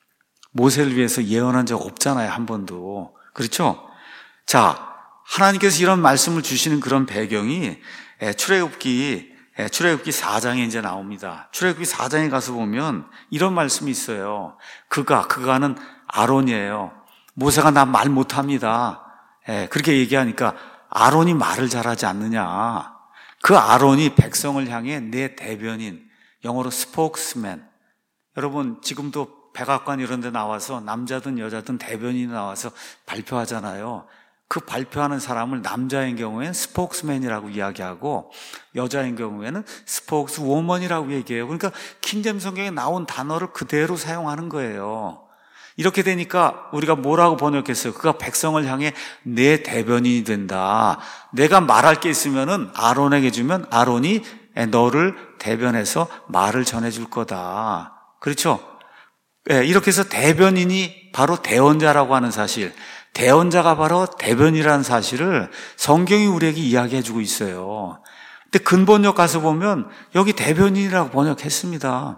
모세를 위해서 예언한 적 없잖아요. 한 번도. 그렇죠? 자, 하나님께서 이런 말씀을 주시는 그런 배경이 출애굽기 출애굽기 사 장에 이제 나옵니다. 출애굽기 사 장에 가서 보면 이런 말씀이 있어요. 그가 그가는 아론이에요. 모세가 나 말 못합니다. 그렇게 얘기하니까 아론이 말을 잘하지 않느냐. 그 아론이 백성을 향해 내 대변인, 영어로 spokesman. 여러분 지금도 백악관 이런 데 나와서 남자든 여자든 대변인이 나와서 발표하잖아요. 그 발표하는 사람을 남자인 경우에는 스포크스맨이라고 이야기하고 여자인 경우에는 스포크스우먼이라고 얘기해요. 그러니까 킹제임스 성경에 나온 단어를 그대로 사용하는 거예요. 이렇게 되니까 우리가 뭐라고 번역했어요? 그가 백성을 향해 내 대변인이 된다. 내가 말할 게 있으면은 아론에게 주면 아론이 너를 대변해서 말을 전해줄 거다. 그렇죠? 네, 이렇게 해서 대변인이 바로 대언자라고 하는 사실, 대언자가 바로 대변이라는 사실을 성경이 우리에게 이야기해주고 있어요. 근데 근본역 가서 보면 여기 대변인이라고 번역했습니다.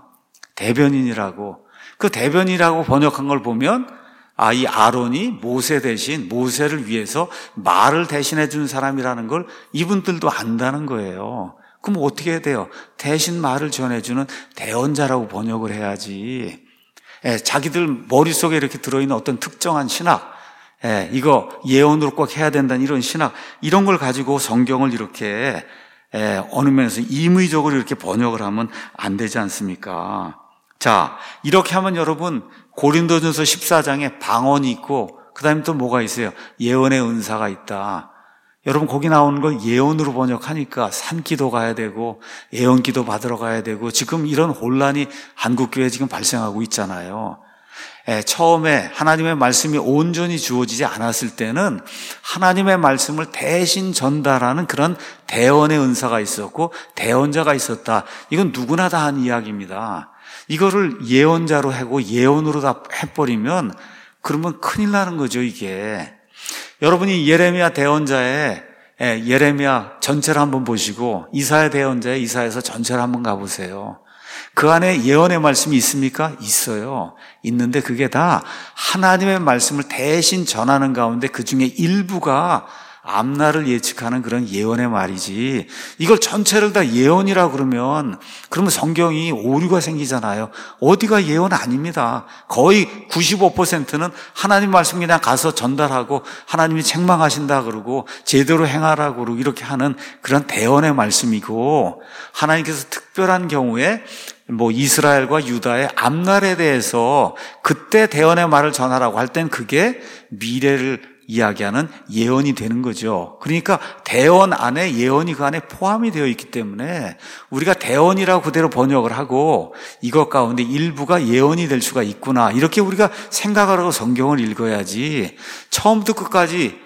대변인이라고. 그 대변이라고 번역한 걸 보면 아, 이 아론이 모세 대신 모세를 위해서 말을 대신해 준 사람이라는 걸 이분들도 안다는 거예요. 그럼 어떻게 해야 돼요? 대신 말을 전해주는 대언자라고 번역을 해야지. 예, 자기들 머릿속에 이렇게 들어있는 어떤 특정한 신학, 예, 이거 예언으로 꼭 해야 된다는 이런 신학, 이런 걸 가지고 성경을 이렇게 예, 어느 면에서 임의적으로 이렇게 번역을 하면 안 되지 않습니까? 자, 이렇게 하면 여러분 고린도전서 십사 장에 방언이 있고 그 다음에 또 뭐가 있어요? 예언의 은사가 있다. 여러분 거기 나오는 걸 예언으로 번역하니까 산기도 가야 되고 예언기도 받으러 가야 되고 지금 이런 혼란이 한국교회에 지금 발생하고 있잖아요. 예, 처음에 하나님의 말씀이 온전히 주어지지 않았을 때는 하나님의 말씀을 대신 전달하는 그런 대언의 은사가 있었고 대언자가 있었다. 이건 누구나 다 한 이야기입니다. 이거를 예언자로 하고 예언으로 다 해버리면 그러면 큰일 나는 거죠, 이게. 여러분이 예레미야 대언자의 예레미야 전체를 한번 보시고 이사야 대언자의 이사야서 전체를 한번 가보세요. 그 안에 예언의 말씀이 있습니까? 있어요. 있는데 그게 다 하나님의 말씀을 대신 전하는 가운데 그 중에 일부가 앞날을 예측하는 그런 예언의 말이지 이걸 전체를 다 예언이라 그러면 그러면 성경이 오류가 생기잖아요. 어디가 예언 아닙니다. 거의 구십오 퍼센트는 하나님 말씀 그냥 가서 전달하고 하나님이 책망하신다 그러고 제대로 행하라고 그러고 이렇게 하는 그런 대언의 말씀이고 하나님께서 특별한 경우에 뭐 이스라엘과 유다의 앞날에 대해서 그때 대언의 말을 전하라고 할 땐 그게 미래를 이야기하는 예언이 되는 거죠. 그러니까 대언 안에 예언이 그 안에 포함이 되어 있기 때문에 우리가 대언이라고 그대로 번역을 하고 이것 가운데 일부가 예언이 될 수가 있구나 이렇게 우리가 생각을 하고 성경을 읽어야지 처음부터 끝까지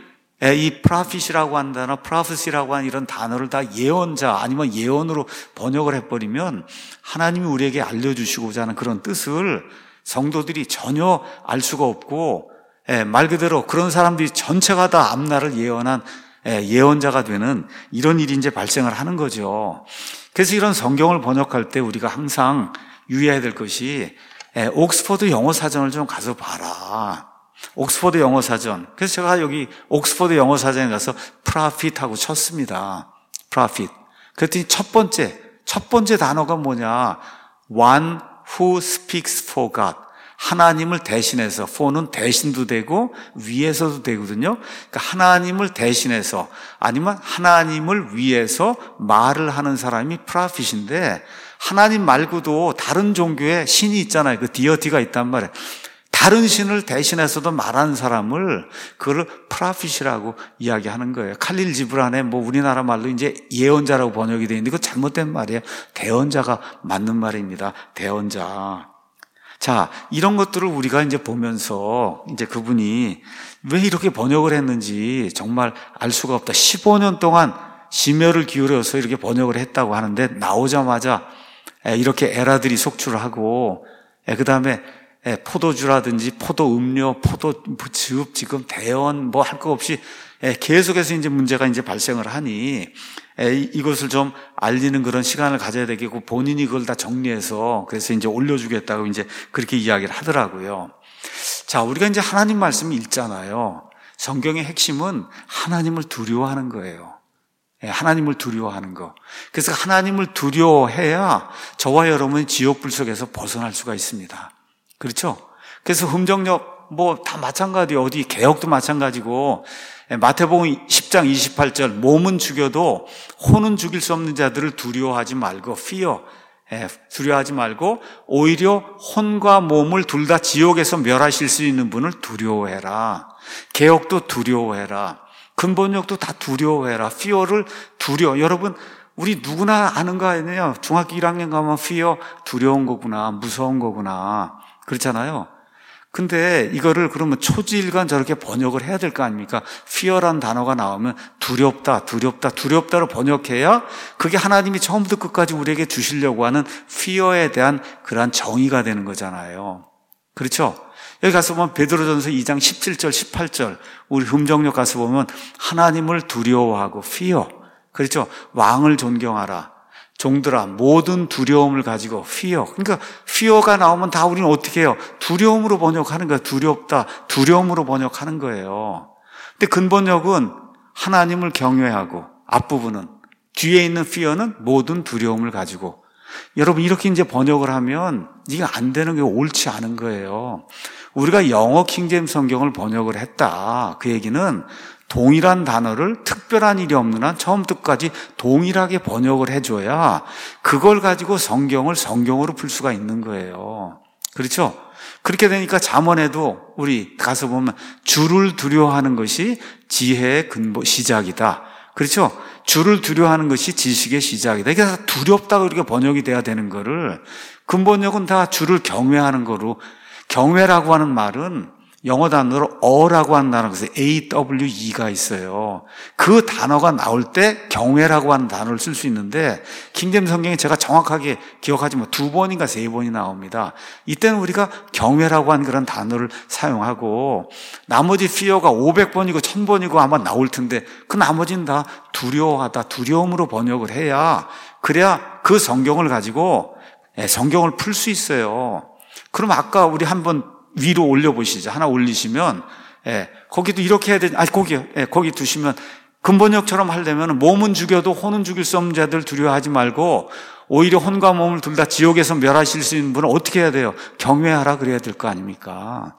이 프라핏이라고 한 단어, 프라핏이라고 하는 이런 단어를 다 예언자 아니면 예언으로 번역을 해버리면 하나님이 우리에게 알려주시고자 하는 그런 뜻을 성도들이 전혀 알 수가 없고 예, 말 그대로 그런 사람들이 전체가 다 앞날을 예언한 예, 예언자가 되는 이런 일이 이제 발생을 하는 거죠. 그래서 이런 성경을 번역할 때 우리가 항상 유의해야 될 것이 예, 옥스퍼드 영어 사전을 좀 가서 봐라. 옥스퍼드 영어 사전. 그래서 제가 여기 옥스퍼드 영어 사전에 가서 프라핏하고 쳤습니다. 프라핏. 그랬더니 첫 번째, 첫 번째 단어가 뭐냐? One who speaks for God. 하나님을 대신해서, for는 대신도 되고 위해서도 되거든요. 그러니까 하나님을 대신해서 아니면 하나님을 위해서 말을 하는 사람이 프라핏인데 하나님 말고도 다른 종교에 신이 있잖아요. 그 디어티가 있단 말이에요. 다른 신을 대신해서도 말하는 사람을 그걸 프라핏이라고 이야기하는 거예요. 칼릴 지브란에 뭐 우리나라 말로 이제 예언자라고 번역이 되어 있는데 그거 잘못된 말이에요. 대언자가 맞는 말입니다. 대언자. 자, 이런 것들을 우리가 이제 보면서 이제 그분이 왜 이렇게 번역을 했는지 정말 알 수가 없다. 십오 년 동안 심혈을 기울여서 이렇게 번역을 했다고 하는데 나오자마자 이렇게 에라들이 속출을 하고 그 다음에 포도주라든지 포도 음료, 포도즙 지금 대언 뭐 할 거 없이 계속해서 이제 문제가 이제 발생을 하니 이것을 좀 알리는 그런 시간을 가져야 되겠고 본인이 그걸 다 정리해서 그래서 이제 올려주겠다고 이제 그렇게 이야기를 하더라고요. 자, 우리가 이제 하나님 말씀 읽잖아요. 성경의 핵심은 하나님을 두려워하는 거예요. 하나님을 두려워하는 거. 그래서 하나님을 두려워해야 저와 여러분이 지옥불 속에서 벗어날 수가 있습니다. 그렇죠? 그래서 흠정력 뭐 다 마찬가지예요. 어디 개혁도 마찬가지고 마태복음 십 장 이십팔 절 몸은 죽여도 혼은 죽일 수 없는 자들을 두려워하지 말고 fear. 예, 두려워하지 말고 오히려 혼과 몸을 둘 다 지옥에서 멸하실 수 있는 분을 두려워해라. 개역도 두려워해라. 근본역도 다 두려워해라. fear를 두려워. 여러분, 우리 누구나 아는 거 아니에요? 중학교 일 학년 가면 fear 두려운 거구나, 무서운 거구나. 그렇잖아요. 근데 이거를 그러면 초지일관 저렇게 번역을 해야 될 거 아닙니까? fear란 단어가 나오면 두렵다, 두렵다, 두렵다로 번역해야 그게 하나님이 처음부터 끝까지 우리에게 주시려고 하는 fear에 대한 그러한 정의가 되는 거잖아요. 그렇죠? 여기 가서 보면 베드로전서 이 장 십칠 절, 십팔 절, 우리 흠정역 가서 보면 하나님을 두려워하고 fear, 그렇죠? 왕을 존경하라. 종들아, 모든 두려움을 가지고 fear. 그러니까 fear가 나오면 다 우리는 어떻게 해요? 두려움으로 번역하는 거예요. 두렵다, 두려움으로 번역하는 거예요. 근데 근본역은 하나님을 경외하고, 앞부분은, 뒤에 있는 fear는 모든 두려움을 가지고. 여러분, 이렇게 이제 번역을 하면 이게 안 되는 게 옳지 않은 거예요. 우리가 영어 킹제임스 성경을 번역을 했다. 그 얘기는 동일한 단어를 특별한 일이 없는 한 처음부터 끝까지 동일하게 번역을 해줘야 그걸 가지고 성경을 성경으로 풀 수가 있는 거예요. 그렇죠? 그렇게 되니까 잠언에도 우리 가서 보면 주를 두려워하는 것이 지혜의 근본 시작이다. 그렇죠? 주를 두려워하는 것이 지식의 시작이다. 이게 다 두렵다고 이렇게 번역이 돼야 되는 거를 근본역은 다 주를 경외하는 거로, 경외라고 하는 말은 영어 단어로 어라고 하는 단어가 있어요. 에이 더블유 이가 있어요. 그 단어가 나올 때 경외라고 하는 단어를 쓸 수 있는데 킹제임스 성경에 제가 정확하게 기억하지만 두 번인가 세 번이 나옵니다. 이때는 우리가 경외라고 하는 그런 단어를 사용하고 나머지 fear가 오백 번이고 천 번이고 아마 나올 텐데 그 나머지는 다 두려워하다, 두려움으로 번역을 해야, 그래야 그 성경을 가지고 성경을 풀 수 있어요. 그럼 아까 우리 한번 위로 올려보시죠. 하나 올리시면, 예, 거기도 이렇게 해야 되지. 아니, 거기, 예, 거기 두시면, 근본역처럼 하려면 몸은 죽여도 혼은 죽일 수 없는 자들 두려워하지 말고, 오히려 혼과 몸을 둘 다 지옥에서 멸하실 수 있는 분은 어떻게 해야 돼요? 경외하라 그래야 될 거 아닙니까?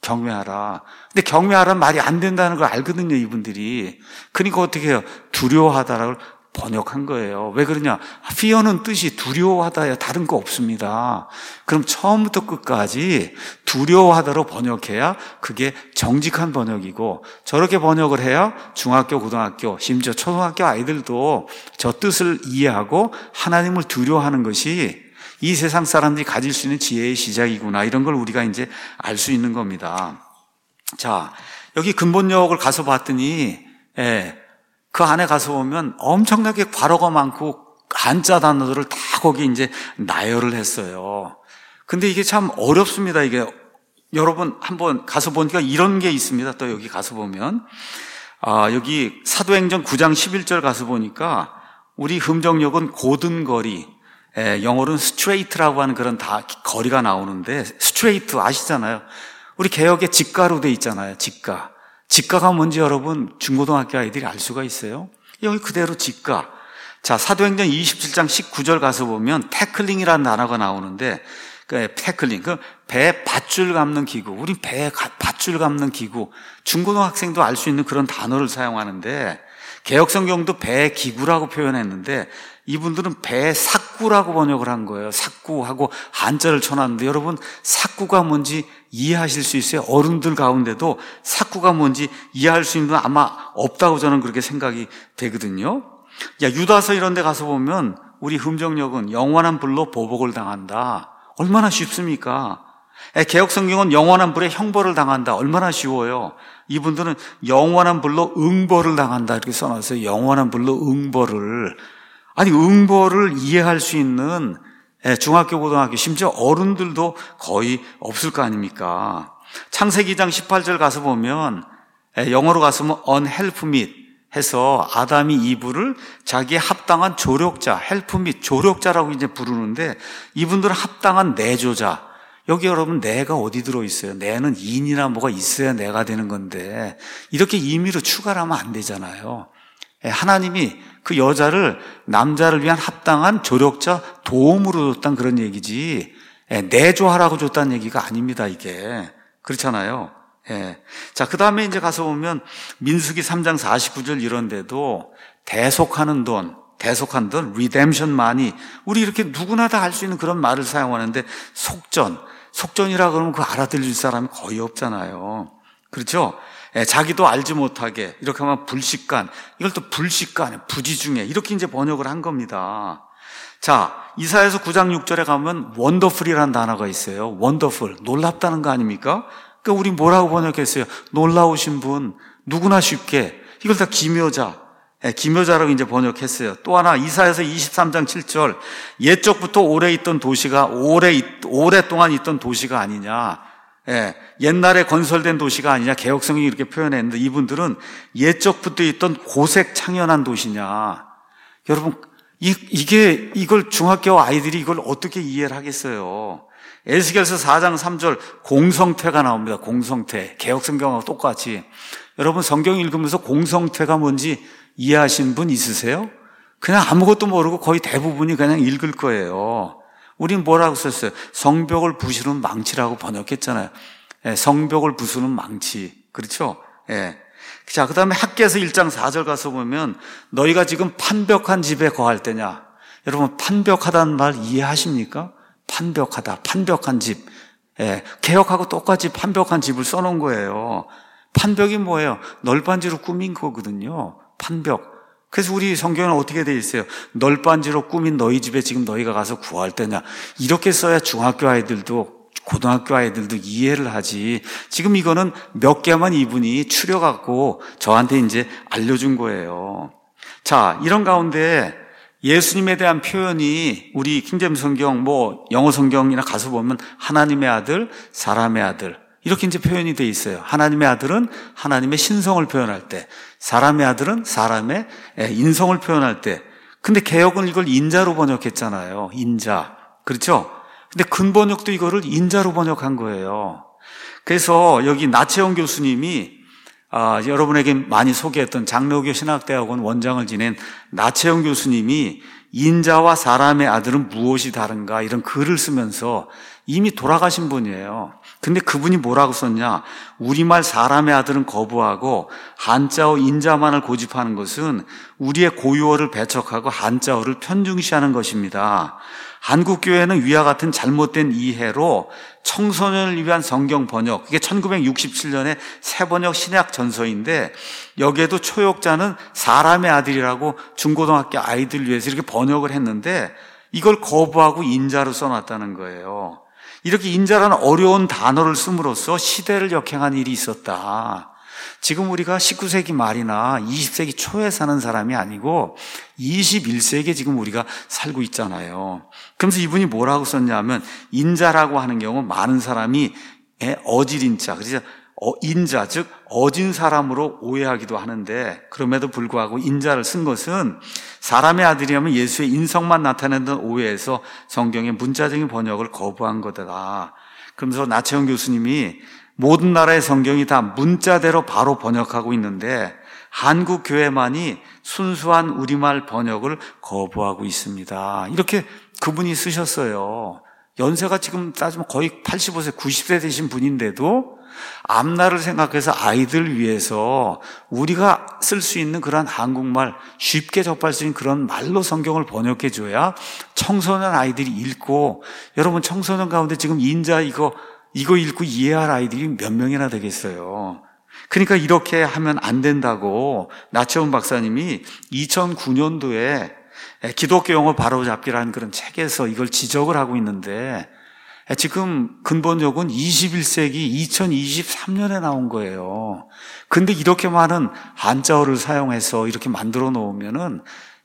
경외하라. 근데 경외하라는 말이 안 된다는 걸 알거든요, 이분들이. 그러니까 어떻게 해요? 두려워하다라고 번역한 거예요. 왜 그러냐? fear는 뜻이 두려워하다야, 다른 거 없습니다. 그럼 처음부터 끝까지 두려워하다로 번역해야 그게 정직한 번역이고, 저렇게 번역을 해야 중학교, 고등학교, 심지어 초등학교 아이들도 저 뜻을 이해하고 하나님을 두려워하는 것이 이 세상 사람들이 가질 수 있는 지혜의 시작이구나, 이런 걸 우리가 이제 알 수 있는 겁니다. 자, 여기 근본역을 가서 봤더니, 예, 그 안에 가서 보면 엄청나게 괄호가 많고 한자 단어들을 다 거기 이제 나열을 했어요. 근데 이게 참 어렵습니다. 이게 여러분 한번 가서 보니까 이런 게 있습니다. 또 여기 가서 보면 아, 여기 사도행전 구 장 십일 절 가서 보니까 우리 흠정역은 고든 거리, 예, 영어로는 straight라고 하는 그런 다 거리가 나오는데, straight 아시잖아요. 우리 개역에 직가로 돼 있잖아요. 직가. 직가가 뭔지 여러분 중고등학교 아이들이 알 수가 있어요? 여기 그대로 직가. 자, 사도행전 이십칠 장 십구 절 가서 보면 태클링이라는 단어가 나오는데, 그 태클링, 그 배 밧줄 감는 기구. 우리 배 밧줄 감는 기구. 중고등학생도 알 수 있는 그런 단어를 사용하는데, 개역성경도 배 기구라고 표현했는데 이분들은 배 삭구라고 번역을 한 거예요. 삭구하고 한자를 쳐놨는데 여러분, 삭구가 뭔지 이해하실 수 있어요? 어른들 가운데도 삭구가 뭔지 이해할 수 있는 분 아마 없다고 저는 그렇게 생각이 되거든요. 야, 유다서 이런 데 가서 보면 우리 흠정역은 영원한 불로 보복을 당한다. 얼마나 쉽습니까? 개역성경은 영원한 불에 형벌을 당한다. 얼마나 쉬워요. 이분들은 영원한 불로 응벌을 당한다 이렇게 써놨어요. 영원한 불로 응벌을. 아니, 응벌을 이해할 수 있는 중학교, 고등학교, 심지어 어른들도 거의 없을 거 아닙니까? 창세기 이 장 십팔 절 가서 보면 영어로 가서 보면 unhelp meet 해서 아담이 이브를 자기의 합당한 조력자, help meet, 조력자라고 이제 부르는데 이분들은 합당한 내조자. 여기 여러분 내가 어디 들어있어요? 내는 인이나 뭐가 있어야 내가 되는 건데 이렇게 임의로 추가를 하면 안 되잖아요. 하나님이 그 여자를 남자를 위한 합당한 조력자, 도움으로 줬다는 그런 얘기지 내조하라고 줬다는 얘기가 아닙니다. 이게 그렇잖아요. 예. 자, 그 다음에 이제 가서 보면 민수기 삼 장 사십구 절 이런 데도 대속하는 돈, 대속한들, 리뎀션만이 우리 이렇게 누구나 다 할 수 있는 그런 말을 사용하는데 속전, 속전이라 그러면 그거 알아들릴 사람이 거의 없잖아요. 그렇죠? 예, 자기도 알지 못하게 이렇게 하면 불식간, 이걸 또 불식간, 부지중에 이렇게 이제 번역을 한 겁니다. 자, 이사야서 구 장 육 절에 가면 원더풀이라는 단어가 있어요. 원더풀, 놀랍다는 거 아닙니까? 그러니까 우리 뭐라고 번역했어요? 놀라우신 분, 누구나 쉽게. 이걸 다 기묘자, 예, 기묘자라고 이제 번역했어요. 또 하나 이사야서 이십삼 장 칠 절, 옛적부터 오래 있던 도시가 오래 오랫동안 있던 도시가 아니냐. 예, 옛날에 건설된 도시가 아니냐. 개혁성경이 이렇게 표현했는데 이분들은 옛적부터 있던 고색 창연한 도시냐. 여러분, 이, 이게 이걸 중학교 아이들이 이걸 어떻게 이해를 하겠어요? 에스겔서 사 장 삼 절 공성태가 나옵니다. 공성태. 개혁성경하고 똑같이. 여러분 성경 읽으면서 공성태가 뭔지 이해하신 분 있으세요? 그냥 아무것도 모르고 거의 대부분이 그냥 읽을 거예요. 우린 뭐라고 썼어요? 성벽을 부수는 망치라고 번역했잖아요. 예, 성벽을 부수는 망치. 그렇죠? 예. 자, 그 다음에 학개서 일 장 사 절 가서 보면 너희가 지금 판벽한 집에 거할 때냐. 여러분 판벽하다는 말 이해하십니까? 판벽하다, 판벽한 집. 예, 개혁하고 똑같이 판벽한 집을 써놓은 거예요. 판벽이 뭐예요? 널빤지로 꾸민 거거든요. 판벽. 그래서 우리 성경은 어떻게 돼 있어요? 널빤지로 꾸민 너희 집에 지금 너희가 가서 구할 때냐. 이렇게 써야 중학교 아이들도 고등학교 아이들도 이해를 하지. 지금 이거는 몇 개만 이분이 추려갖고 저한테 이제 알려준 거예요. 자, 이런 가운데 예수님에 대한 표현이 우리 킹제임스 성경, 뭐 영어 성경이나 가서 보면 하나님의 아들, 사람의 아들 이렇게 이제 표현이 돼 있어요. 하나님의 아들은 하나님의 신성을 표현할 때, 사람의 아들은 사람의 인성을 표현할 때. 근데 개역은 이걸 인자로 번역했잖아요. 인자. 그렇죠? 근데 근번역도 이거를 인자로 번역한 거예요. 그래서 여기 나채영 교수님이 아, 여러분에게 많이 소개했던 장로교 신학대학원 원장을 지낸 나채영 교수님이 인자와 사람의 아들은 무엇이 다른가 이런 글을 쓰면서 이미 돌아가신 분이에요. 근데 그분이 뭐라고 썼냐? 우리말 사람의 아들은 거부하고 한자어 인자만을 고집하는 것은 우리의 고유어를 배척하고 한자어를 편중시하는 것입니다. 한국교회는 위와 같은 잘못된 이해로 청소년을 위한 성경 번역, 이게 천구백육십칠 년에 새 번역 신약 전서인데 여기에도 초역자는 사람의 아들이라고 중고등학교 아이들 위해서 이렇게 번역을 했는데 이걸 거부하고 인자로 써놨다는 거예요. 이렇게 인자라는 어려운 단어를 씀으로써 시대를 역행한 일이 있었다. 지금 우리가 십구 세기 말이나 이십 세기 초에 사는 사람이 아니고 이십일 세기에 지금 우리가 살고 있잖아요. 그러면서 이분이 뭐라고 썼냐면 인자라고 하는 경우 많은 사람이 어질인자, 그래서 인자, 즉 어진 사람으로 오해하기도 하는데 그럼에도 불구하고 인자를 쓴 것은 사람의 아들이라면 예수의 인성만 나타낸다는 오해에서 성경의 문자적인 번역을 거부한 거다. 그러면서 나채영 교수님이 모든 나라의 성경이 다 문자대로 바로 번역하고 있는데 한국 교회만이 순수한 우리말 번역을 거부하고 있습니다. 이렇게 그분이 쓰셨어요. 연세가 지금 따지면 거의 팔십오 세, 구십 세 되신 분인데도 앞날을 생각해서 아이들 위해서 우리가 쓸 수 있는 그런 한국말, 쉽게 접할 수 있는 그런 말로 성경을 번역해 줘야 청소년 아이들이 읽고, 여러분 청소년 가운데 지금 인자 이거 이거 읽고 이해할 아이들이 몇 명이나 되겠어요. 그러니까 이렇게 하면 안 된다고 나채원 박사님이 이천구 년도에 기독교 영어 바로잡기라는 그런 책에서 이걸 지적을 하고 있는데 지금 근본적은 이십일 세기 이천이십삼 년에 나온 거예요. 근데 이렇게 많은 한자어를 사용해서 이렇게 만들어 놓으면은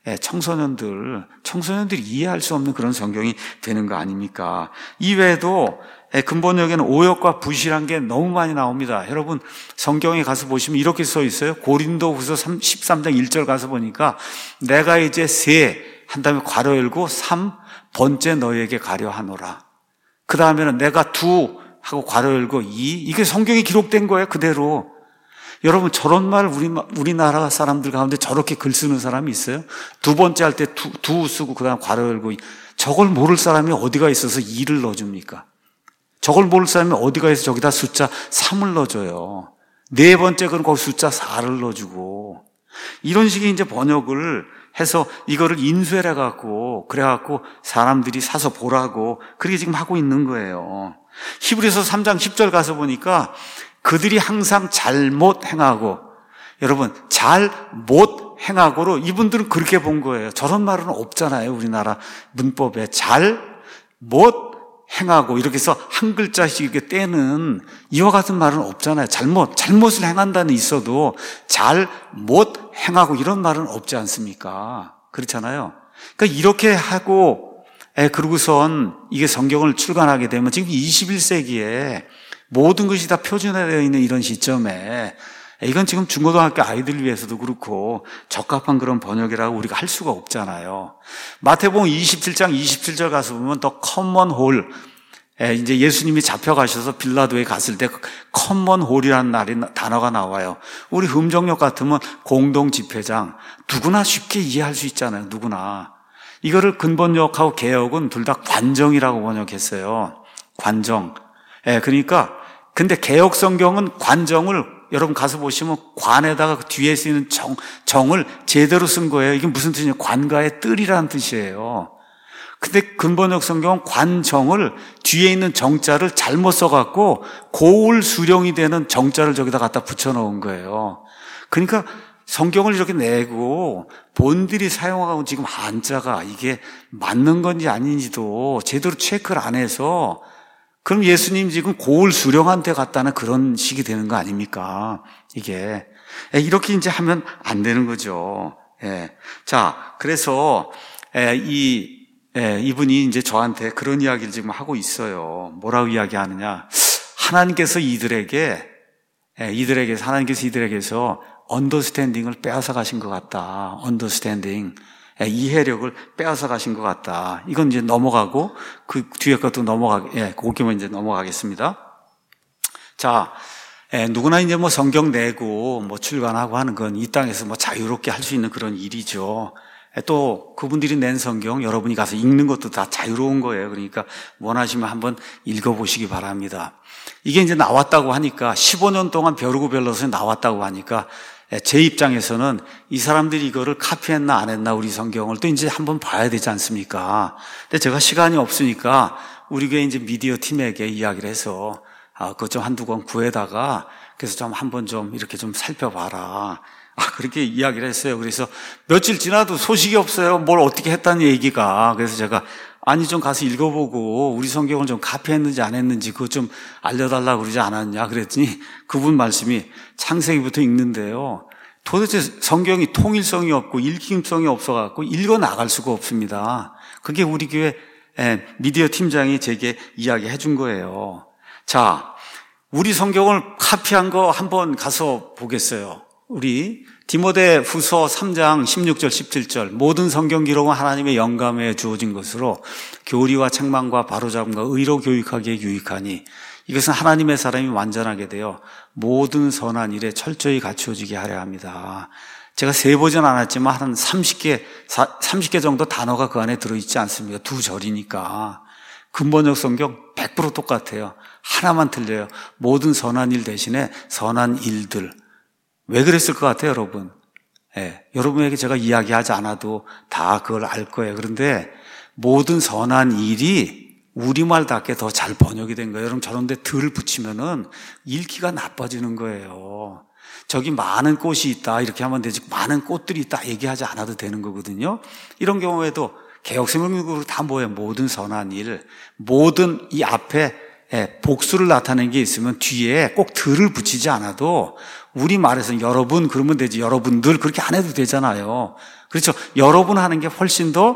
청소년들, 청소년들이 이해할 수 없는 그런 성경이 되는 거 아닙니까? 이외에도 근본역에는 오역과 부실한 게 너무 많이 나옵니다. 여러분 성경에 가서 보시면 이렇게 써 있어요. 고린도후서 십삼 장 일 절 가서 보니까 내가 이제 세 한 다음에 괄호 열고 삼 번째 너에게 가려 하노라. 그 다음에는 내가 두 하고 괄호 열고 이, 이게 성경에 기록된 거예요. 그대로. 여러분 저런 말 우리, 우리나라 사람들 가운데 저렇게 글 쓰는 사람이 있어요? 두 번째 할 때 두, 두 쓰고 그 다음 괄호 열고 저걸 모를 사람이 어디가 있어서 이를 넣어줍니까? 저걸 모를 사람이 어디가 있어서 저기다 숫자 삼을 넣어줘요. 네 번째 그럼 거기 숫자 사를 넣어주고. 이런 식의 이제 번역을 해서 이거를 인쇄해 갖고 그래갖고 사람들이 사서 보라고 그렇게 지금 하고 있는 거예요. 히브리서 삼 장 십 절 가서 보니까 그들이 항상 잘못 행하고, 여러분 잘못 행하고로 이분들은 그렇게 본 거예요. 저런 말은 없잖아요. 우리나라 문법에 잘못 행하고 이렇게 해서 한 글자씩 이렇게 떼는 이와 같은 말은 없잖아요. 잘못, 잘못을 행한다는 있어도 잘못 행하고 이런 말은 없지 않습니까? 그렇잖아요. 그러니까 이렇게 하고, 에, 그러고선 이게 성경을 출간하게 되면 지금 이십일 세기에 모든 것이 다 표준화되어 있는 이런 시점에 이건 지금 중고등학교 아이들을 위해서도 그렇고 적합한 그런 번역이라고 우리가 할 수가 없잖아요. 마태복음 이십칠 장 이십칠 절 가서 보면 더 커먼 홀, 이제 예수님이 잡혀가셔서 빌라도에 갔을 때 커먼 홀이라는 날이 단어가 나와요. 우리 흠정역 같으면 공동 집회장, 누구나 쉽게 이해할 수 있잖아요. 누구나. 이거를 근본역하고 개역은 둘 다 관정이라고 번역했어요. 관정. 예, 그러니까 근데 개역 성경은 관정을 여러분 가서 보시면 관에다가 그 뒤에 쓰이는 정, 정을 제대로 쓴 거예요. 이게 무슨 뜻이냐? 관가의 뜰이라는 뜻이에요. 근데 근본역 성경은 관정을 뒤에 있는 정자를 잘못 써갖고 고울 수령이 되는 정자를 저기다 갖다 붙여놓은 거예요. 그러니까 성경을 이렇게 내고 본들이 사용하고 지금 한자가 이게 맞는 건지 아닌지도 제대로 체크를 안 해서 그럼 예수님 지금 고을 수령한테 갔다는 그런 식이 되는 거 아닙니까? 이게. 이렇게 이제 하면 안 되는 거죠. 예. 자, 그래서, 이, 이분이 이제 저한테 그런 이야기를 지금 하고 있어요. 뭐라고 이야기하느냐. 하나님께서 이들에게, 이들에게, 하나님께서 이들에게서 언더스탠딩을 빼앗아 가신 것 같다. 언더스탠딩. 이해력을 빼앗아 가신 것 같다. 이건 이제 넘어가고, 그 뒤에 것도 넘어가, 예, 그기만 이제 넘어가겠습니다. 자, 예, 누구나 이제 뭐 성경 내고 뭐 출간하고 하는 건 이 땅에서 뭐 자유롭게 할 수 있는 그런 일이죠. 예, 또 그분들이 낸 성경 여러분이 가서 읽는 것도 다 자유로운 거예요. 그러니까 원하시면 한번 읽어보시기 바랍니다. 이게 이제 나왔다고 하니까 십오 년 동안 벼르고 별러서 나왔다고 하니까 제 입장에서는 이 사람들이 이거를 카피했나 안 했나 우리 성경을 또 이제 한번 봐야 되지 않습니까? 근데 제가 시간이 없으니까 우리 교회 이제 미디어 팀에게 이야기를 해서 아, 그것 좀 한두 권 구해다가 그래서 좀 한번 좀 이렇게 좀 살펴봐라. 아, 그렇게 이야기를 했어요. 그래서 며칠 지나도 소식이 없어요. 뭘 어떻게 했다는 얘기가. 그래서 제가 아니 좀 가서 읽어보고 우리 성경을 좀 카피했는지 안 했는지 그거 좀 알려달라고 그러지 않았냐 그랬더니 그분 말씀이 창세기부터 읽는데요. 도대체 성경이 통일성이 없고 읽힘성이 없어갖고 읽어 나갈 수가 없습니다. 그게 우리 교회 미디어 팀장이 제게 이야기해 준 거예요. 자, 우리 성경을 카피한 거 한번 가서 보겠어요. 우리 디모데 후서 삼 장 십육 절 십칠 절 모든 성경 기록은 하나님의 영감에 주어진 것으로 교리와 책망과 바로잡음과 의로 교육하기에 유익하니 이것은 하나님의 사람이 완전하게 되어 모든 선한 일에 철저히 갖추어지게 하려 합니다. 제가 세보진 않았지만 한 삼십 개, 삼십 개 정도 단어가 그 안에 들어있지 않습니까? 두 절이니까. 근본역 성경 백 퍼센트 똑같아요. 하나만 틀려요. 모든 선한 일 대신에 선한 일들. 왜 그랬을 것 같아요, 여러분? 예, 여러분에게 제가 이야기하지 않아도 다 그걸 알 거예요. 그런데 모든 선한 일이 우리말답게 더 잘 번역이 된 거예요. 여러분 저런 데 들 붙이면은 읽기가 나빠지는 거예요. 저기 많은 꽃이 있다 이렇게 하면 되지 많은 꽃들이 있다 얘기하지 않아도 되는 거거든요. 이런 경우에도 개역성경으로 다 뭐예요? 모든 선한 일, 모든 이 앞에 복수를 나타내는 게 있으면 뒤에 꼭 들을 붙이지 않아도 우리 말에서 여러분 그러면 되지 여러분들 그렇게 안 해도 되잖아요. 그렇죠? 여러분 하는 게 훨씬 더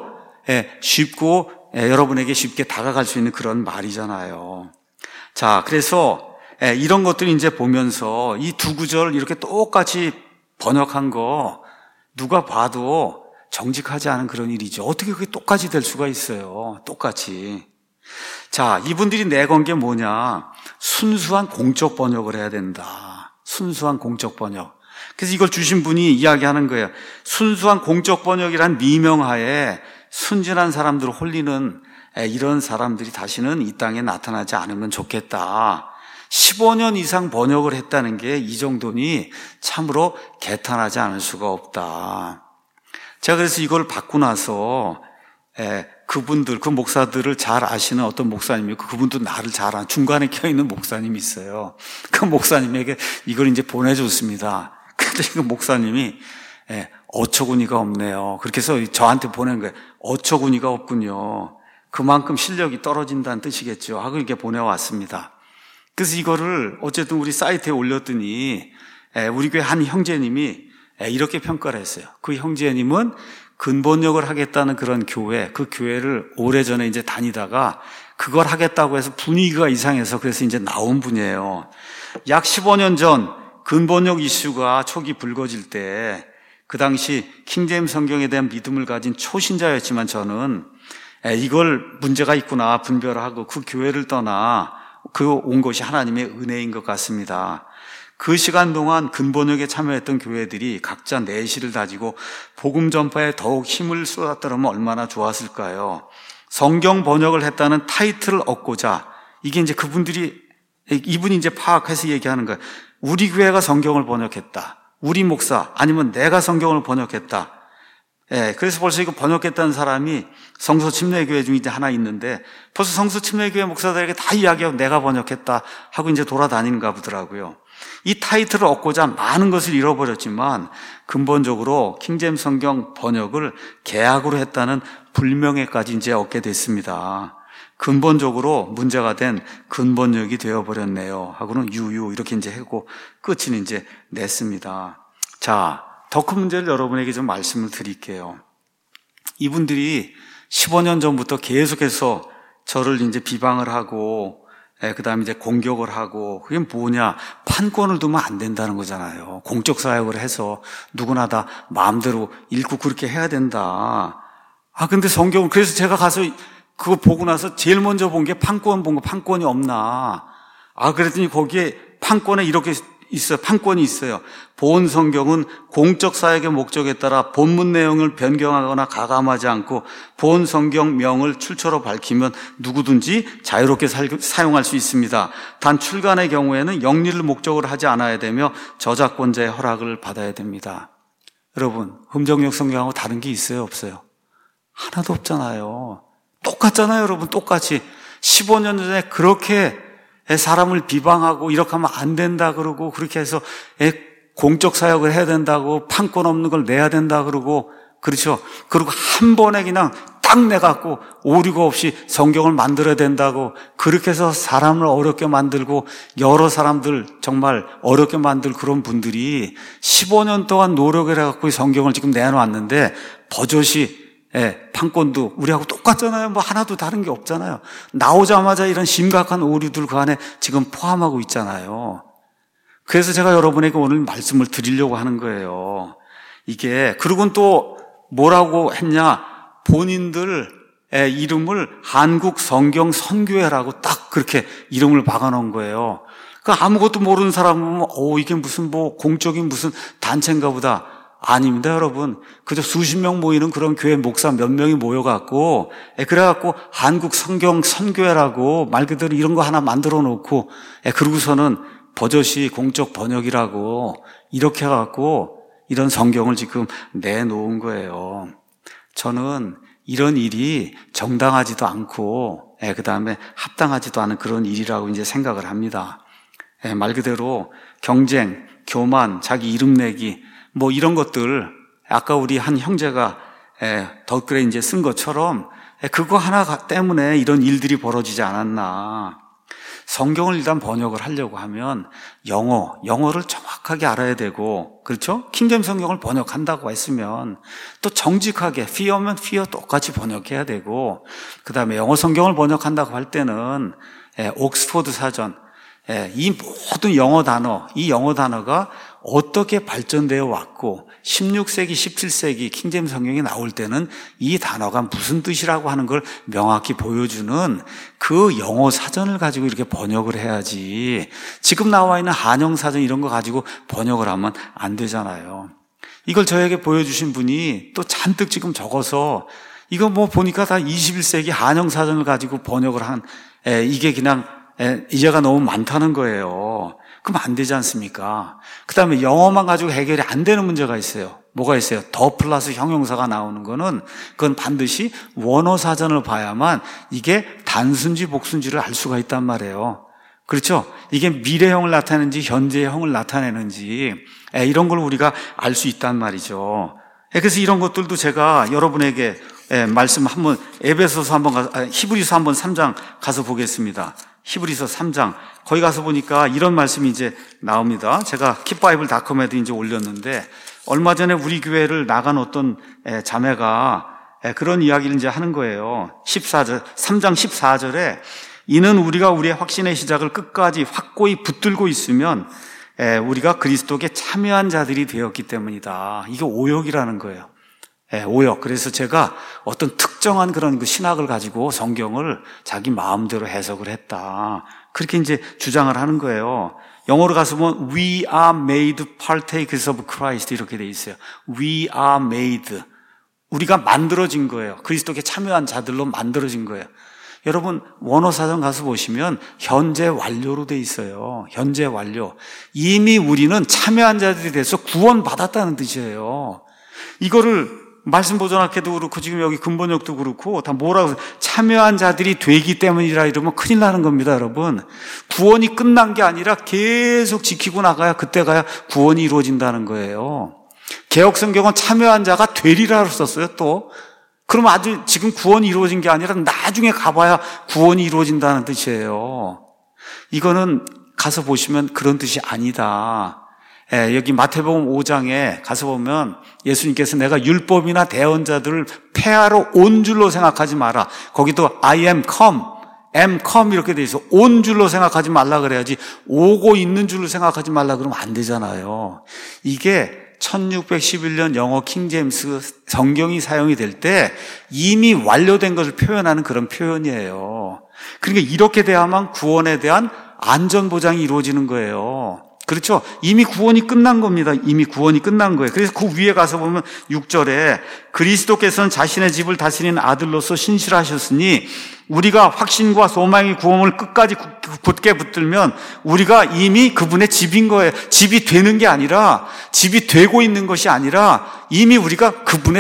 쉽고 여러분에게 쉽게 다가갈 수 있는 그런 말이잖아요. 자, 그래서 이런 것들을 이제 보면서 이 두 구절 이렇게 똑같이 번역한 거 누가 봐도 정직하지 않은 그런 일이죠. 어떻게 그게 똑같이 될 수가 있어요? 똑같이. 자, 이분들이 내건 게 뭐냐? 순수한 공적 번역을 해야 된다. 순수한 공적 번역. 그래서 이걸 주신 분이 이야기하는 거예요. 순수한 공적 번역이란 미명하에 순진한 사람들을 홀리는 이런 사람들이 다시는 이 땅에 나타나지 않으면 좋겠다. 십오 년 이상 번역을 했다는 게 이 정도니 참으로 개탄하지 않을 수가 없다. 제가 그래서 이걸 받고 나서 에, 그분들, 그 목사들을 잘 아시는 어떤 목사님이 그분도 나를 잘 아는 중간에 껴있는 목사님이 있어요. 그 목사님에게 이걸 이제 보내줬습니다. 근데 그 목사님이 에, 어처구니가 없네요. 그렇게 해서 저한테 보낸 거예요. 어처구니가 없군요. 그만큼 실력이 떨어진다는 뜻이겠죠. 하고 이렇게 보내왔습니다. 그래서 이거를 어쨌든 우리 사이트에 올렸더니 우리 교회 한 형제님이 이렇게 평가를 했어요. 그 형제님은 근본역을 하겠다는 그런 교회, 그 교회를 오래전에 이제 다니다가 그걸 하겠다고 해서 분위기가 이상해서 그래서 이제 나온 분이에요. 약 십오 년 전 근본역 이슈가 초기 불거질 때 그 당시 킹제임스 성경에 대한 믿음을 가진 초신자였지만 저는 이걸 문제가 있구나 분별하고 그 교회를 떠나 그 온 것이 하나님의 은혜인 것 같습니다. 그 시간 동안 근본역에 참여했던 교회들이 각자 내실을 다지고 복음 전파에 더욱 힘을 쏟았더라면 얼마나 좋았을까요? 성경 번역을 했다는 타이틀을 얻고자 이게 이제 그분들이 이분이 이제 파악해서 얘기하는 거예요. 우리 교회가 성경을 번역했다. 우리 목사 아니면 내가 성경을 번역했다. 예, 그래서 벌써 이거 번역했다는 사람이 성서 침례교회 중에 이제 하나 있는데 벌써 성서 침례교회 목사들에게 다 이야기하고 내가 번역했다 하고 이제 돌아다니는가 보더라고요. 이 타이틀을 얻고자 많은 것을 잃어버렸지만 근본적으로 킹제임스 성경 번역을 계약으로 했다는 불명예까지 이제 얻게 됐습니다. 근본적으로 문제가 된 근본역이 되어버렸네요. 하고는 유유 이렇게 이제 하고 끝은 이제 냈습니다. 자, 더 큰 문제를 여러분에게 좀 말씀을 드릴게요. 이분들이 십오 년 전부터 계속해서 저를 이제 비방을 하고, 그 다음에 이제 공격을 하고, 그게 뭐냐. 판권을 두면 안 된다는 거잖아요. 공적 사역을 해서 누구나 다 마음대로 읽고 그렇게 해야 된다. 아, 근데 성경을, 그래서 제가 가서 그거 보고 나서 제일 먼저 본 게 판권 본 거, 판권이 없나. 아, 그랬더니 거기에 판권에 이렇게 있어요. 판권이 있어요. 본 성경은 공적 사역의 목적에 따라 본문 내용을 변경하거나 가감하지 않고 본 성경명을 출처로 밝히면 누구든지 자유롭게 사용할 수 있습니다. 단 출간의 경우에는 영리를 목적으로 하지 않아야 되며 저작권자의 허락을 받아야 됩니다. 여러분, 흠정역 성경하고 다른 게 있어요? 없어요? 하나도 없잖아요. 똑같잖아요, 여러분. 똑같이 십오 년 전에 그렇게 사람을 비방하고 이렇게 하면 안 된다 그러고 그렇게 해서 공적 사역을 해야 된다고 판권 없는 걸 내야 된다 그러고 그렇죠. 그리고 한 번에 그냥 딱 내갖고 오류가 없이 성경을 만들어야 된다고 그렇게 해서 사람을 어렵게 만들고 여러 사람들 정말 어렵게 만들 그런 분들이 십오 년 동안 노력을 해갖고 이 성경을 지금 내놓았는데 버젓이 예, 판권도 우리하고 똑같잖아요. 뭐 하나도 다른 게 없잖아요. 나오자마자 이런 심각한 오류들 그 안에 지금 포함하고 있잖아요. 그래서 제가 여러분에게 오늘 말씀을 드리려고 하는 거예요. 이게 그리고는 또 뭐라고 했냐? 본인들 이름을 한국 성경 선교회라고 딱 그렇게 이름을 박아놓은 거예요. 그 아무것도 모르는 사람은 오 이게 무슨 뭐 공적인 무슨 단체인가 보다. 아닙니다, 여러분. 그저 수십 명 모이는 그런 교회 목사 몇 명이 모여갖고, 그래갖고 한국 성경 선교회라고 말 그대로 이런 거 하나 만들어 놓고, 그러고서는 버젓이 공적 번역이라고 이렇게 해갖고 이런 성경을 지금 내놓은 거예요. 저는 이런 일이 정당하지도 않고, 그 다음에 합당하지도 않은 그런 일이라고 이제 생각을 합니다. 말 그대로 경쟁, 교만, 자기 이름 내기, 뭐 이런 것들 아까 우리 한 형제가 댓글에 이제 쓴 것처럼 그거 하나 때문에 이런 일들이 벌어지지 않았나. 성경을 일단 번역을 하려고 하면 영어, 영어를 정확하게 알아야 되고 그렇죠? 킹제임스 성경을 번역한다고 했으면 또 정직하게 fear면 fear 똑같이 번역해야 되고 그 다음에 영어 성경을 번역한다고 할 때는 옥스포드 사전 이 모든 영어 단어, 이 영어 단어가 어떻게 발전되어 왔고 십육 세기, 십칠 세기 킹제임스 성경이 나올 때는 이 단어가 무슨 뜻이라고 하는 걸 명확히 보여주는 그 영어 사전을 가지고 이렇게 번역을 해야지 지금 나와 있는 한영 사전 이런 거 가지고 번역을 하면 안 되잖아요. 이걸 저에게 보여주신 분이 또 잔뜩 지금 적어서 이거 뭐 보니까 다 이십일 세기 한영 사전을 가지고 번역을 한 이게 그냥 이자가 너무 많다는 거예요. 그럼 안 되지 않습니까? 그 다음에 영어만 가지고 해결이 안 되는 문제가 있어요. 뭐가 있어요? 더 플러스 형용사가 나오는 거는 그건 반드시 원어 사전을 봐야만 이게 단순지 복순지를 알 수가 있단 말이에요. 그렇죠? 이게 미래형을 나타내는지 현재형을 나타내는지 이런 걸 우리가 알 수 있단 말이죠. 그래서 이런 것들도 제가 여러분에게 말씀 한번 에베소서 한번 가, 히브리서 한번 삼 장 가서 보겠습니다. 히브리서 삼 장 거기 가서 보니까 이런 말씀이 이제 나옵니다. 제가 킵바이블 닷컴에도 이제 올렸는데 얼마 전에 우리 교회를 나간 어떤 자매가 그런 이야기를 이제 하는 거예요. 십사 절 삼 장 십사 절에 이는 우리가 우리의 확신의 시작을 끝까지 확고히 붙들고 있으면 우리가 그리스도께 참여한 자들이 되었기 때문이다. 이게 오역이라는 거예요. 오역. 그래서 제가 어떤 특정한 그런 그 신학을 가지고 성경을 자기 마음대로 해석을 했다. 그렇게 이제 주장을 하는 거예요. 영어로 가서 보면 We are made partakers of Christ 이렇게 돼 있어요. We are made. 우리가 만들어진 거예요. 그리스도께 참여한 자들로 만들어진 거예요. 여러분 원어 사전 가서 보시면 현재 완료로 돼 있어요. 현재 완료. 이미 우리는 참여한 자들이 돼서 구원받았다는 뜻이에요. 이거를 말씀 보존학회도 그렇고 지금 여기 근본역도 그렇고 다 뭐라고 참여한 자들이 되기 때문이라 이러면 큰일 나는 겁니다, 여러분. 구원이 끝난 게 아니라 계속 지키고 나가야 그때 가야 구원이 이루어진다는 거예요. 개역성경은 참여한 자가 되리라고 썼어요, 또. 그럼 아주 지금 구원이 이루어진 게 아니라 나중에 가봐야 구원이 이루어진다는 뜻이에요. 이거는 가서 보시면 그런 뜻이 아니다. 예, 여기 마태복음 오 장에 가서 보면 예수님께서 내가 율법이나 대언자들을 폐하러 온 줄로 생각하지 마라. 거기도 I am come, am come 이렇게 돼 있어. 온 줄로 생각하지 말라 그래야지 오고 있는 줄로 생각하지 말라 그러면 안 되잖아요. 이게 천육백십일 년 영어 킹제임스 성경이 사용이 될 때 이미 완료된 것을 표현하는 그런 표현이에요. 그러니까 이렇게 돼야만 구원에 대한 안전보장이 이루어지는 거예요. 그렇죠? 이미 구원이 끝난 겁니다. 이미 구원이 끝난 거예요. 그래서 그 위에 가서 보면 육 절에 그리스도께서는 자신의 집을 다스리는 아들로서 신실하셨으니 우리가 확신과 소망의 구원을 끝까지 굳게 붙들면 우리가 이미 그분의 집인 거예요. 집이 되는 게 아니라 집이 되고 있는 것이 아니라 이미 우리가 그분의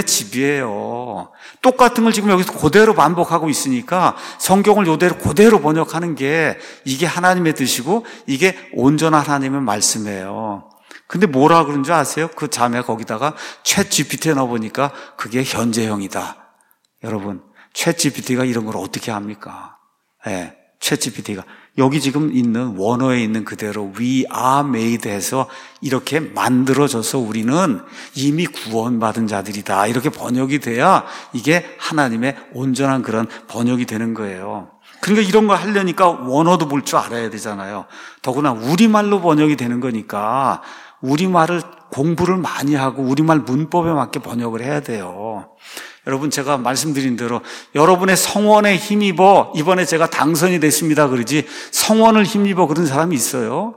집이에요. 똑같은 걸 지금 여기서 그대로 반복하고 있으니까 성경을 이대로 그대로 번역하는 게 이게 하나님의 뜻이고 이게 온전한 하나님의 말씀이에요. 근데 뭐라 그런 줄 아세요? 그 자매 거기다가 챗 지피티에 넣어보니까 그게 현재형이다. 여러분 챗 지피티가 이런 걸 어떻게 합니까? 예, 챗 지피티가 여기 지금 있는 원어에 있는 그대로 we are made 해서 이렇게 만들어져서 우리는 이미 구원받은 자들이다. 이렇게 번역이 돼야 이게 하나님의 온전한 그런 번역이 되는 거예요. 그러니까 이런 걸 하려니까 원어도 볼 줄 알아야 되잖아요. 더구나 우리말로 번역이 되는 거니까 우리말을 공부를 많이 하고 우리말 문법에 맞게 번역을 해야 돼요. 여러분 제가 말씀드린 대로 여러분의 성원에 힘입어 이번에 제가 당선이 됐습니다 그러지 성원을 힘입어 그런 사람이 있어요?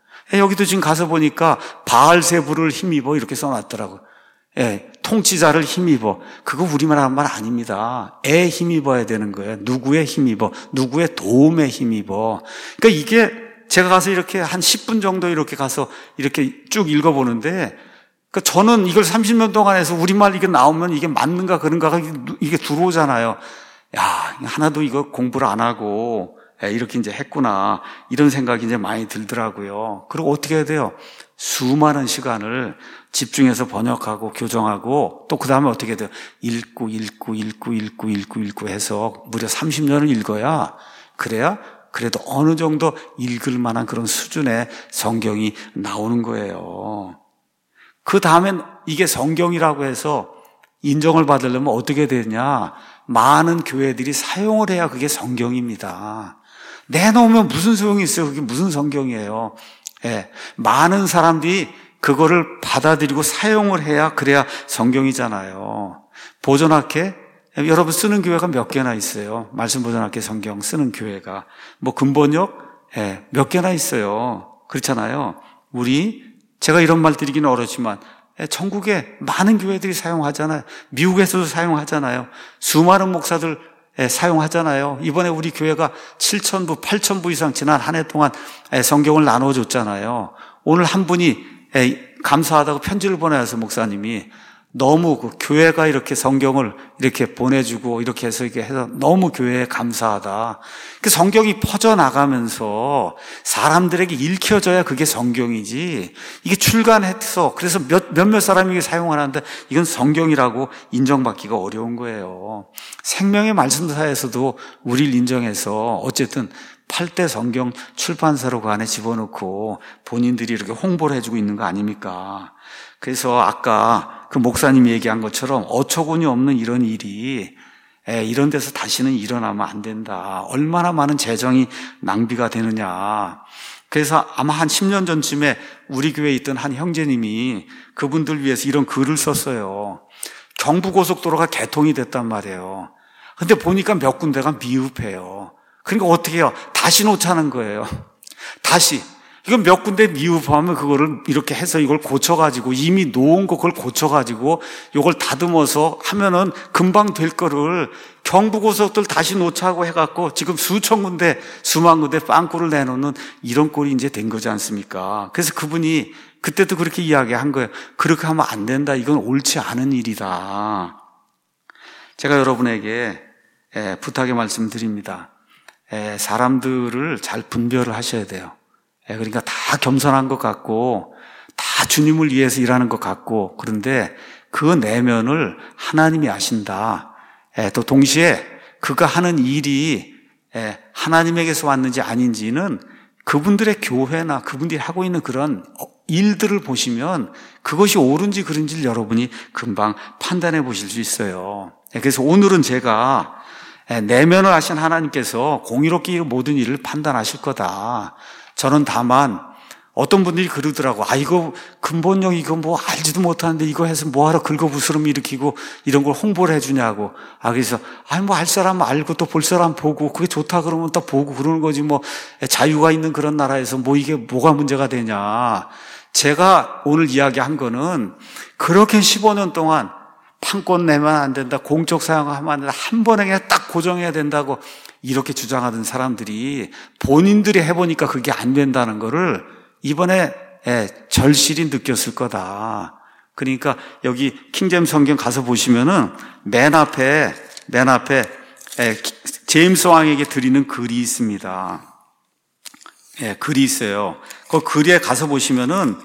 여기도 지금 가서 보니까 바알세부를 힘입어 이렇게 써놨더라고요. 예, 통치자를 힘입어. 그거 우리말 하는 말 아닙니다. 에 힘입어야 되는 거예요. 누구의 힘입어. 누구의 도움에 힘입어. 그러니까 이게 제가 가서 이렇게 한 십 분 정도 이렇게 가서 이렇게 쭉 읽어보는데 그러니까 저는 이걸 삼십 년 동안 해서 우리말 이게 나오면 이게 맞는가 그런가가 이게 들어오잖아요. 야, 하나도 이거 공부를 안 하고 이렇게 이제 했구나. 이런 생각이 이제 많이 들더라고요. 그리고 어떻게 해야 돼요? 수많은 시간을 집중해서 번역하고 교정하고 또 그 다음에 어떻게 해야 돼요? 읽고 읽고 읽고 읽고 읽고 읽고 해서 무려 삼십 년을 읽어야 그래야 그래도 어느 정도 읽을 만한 그런 수준의 성경이 나오는 거예요. 그 다음엔 이게 성경이라고 해서 인정을 받으려면 어떻게 되냐? 많은 교회들이 사용을 해야 그게 성경입니다. 내놓으면 무슨 소용이 있어요? 그게 무슨 성경이에요? 예, 많은 사람들이 그거를 받아들이고 사용을 해야 그래야 성경이잖아요. 보존학회 여러분 쓰는 교회가 몇 개나 있어요? 말씀 보존학회 성경 쓰는 교회가 뭐 근본역 예, 몇 개나 있어요. 그렇잖아요. 우리 제가 이런 말 드리기는 어렵지만 전국에 많은 교회들이 사용하잖아요. 미국에서도 사용하잖아요. 수많은 목사들 예, 사용하잖아요. 이번에 우리 교회가 칠천 부, 팔천 부 이상 지난 한 해 동안 예, 성경을 나눠줬잖아요. 오늘 한 분이 예, 감사하다고 편지를 보내서 목사님이 너무 그 교회가 이렇게 성경을 이렇게 보내주고 이렇게 해서 이렇게 해서 너무 교회에 감사하다. 그 성경이 퍼져나가면서 사람들에게 읽혀져야 그게 성경이지. 이게 출간해서 그래서 몇, 몇몇 사람이 이게 사용하는데 이건 성경이라고 인정받기가 어려운 거예요. 생명의 말씀사에서도 우리를 인정해서 어쨌든 팔 대 성경 출판사로 그 안에 집어넣고 본인들이 이렇게 홍보를 해주고 있는 거 아닙니까? 그래서 아까 그 목사님이 얘기한 것처럼 어처구니 없는 이런 일이 에, 이런 데서 다시는 일어나면 안 된다. 얼마나 많은 재정이 낭비가 되느냐. 그래서 아마 한 십 년 전쯤에 우리 교회에 있던 한 형제님이 그분들 위해서 이런 글을 썼어요. 경부고속도로가 개통이 됐단 말이에요. 근데 보니까 몇 군데가 미흡해요. 그러니까 어떻게 해요? 다시 놓자는 거예요. 다시. 이건 몇 군데 미흡하면 그거를 이렇게 해서 이걸 고쳐가지고 이미 놓은 거 그걸 고쳐가지고 이걸 다듬어서 하면은 금방 될 거를 경부고속도로 다시 놓자고 해갖고 지금 수천 군데, 수만 군데 빵꾸를 내놓는 이런 꼴이 이제 된 거지 않습니까? 그래서 그분이 그때도 그렇게 이야기한 거예요. 그렇게 하면 안 된다. 이건 옳지 않은 일이다. 제가 여러분에게 부탁의 말씀드립니다. 사람들을 잘 분별을 하셔야 돼요. 그러니까 다 겸손한 것 같고 다 주님을 위해서 일하는 것 같고 그런데 그 내면을 하나님이 아신다. 또 동시에 그가 하는 일이 하나님에게서 왔는지 아닌지는 그분들의 교회나 그분들이 하고 있는 그런 일들을 보시면 그것이 옳은지 그른지 여러분이 금방 판단해 보실 수 있어요. 그래서 오늘은 제가 내면을 아신 하나님께서 공의롭게 이 모든 일을 판단하실 거다. 저는 다만 어떤 분들이 그러더라고. 아 이거 근본형 이거 뭐 알지도 못하는데 이거 해서 뭐하러 긁어부스럼 일으키고 이런 걸 홍보를 해주냐고. 아 그래서 아니 뭐 알 사람 알고 또 볼 사람 보고 그게 좋다 그러면 또 보고 그러는 거지 뭐 자유가 있는 그런 나라에서 뭐 이게 뭐가 문제가 되냐. 제가 오늘 이야기한 거는 그렇게 십오 년 동안 판권 내면 안 된다, 공적 사용하면 안 된다, 한 번에 그냥 딱 고정해야 된다고 이렇게 주장하던 사람들이 본인들이 해보니까 그게 안 된다는 거를 이번에 절실히 느꼈을 거다. 그러니까 여기 킹제임스 성경 가서 보시면은 맨 앞에 맨 앞에 제임스 왕에게 드리는 글이 있습니다. 예, 글이 있어요. 그 글에 가서 보시면은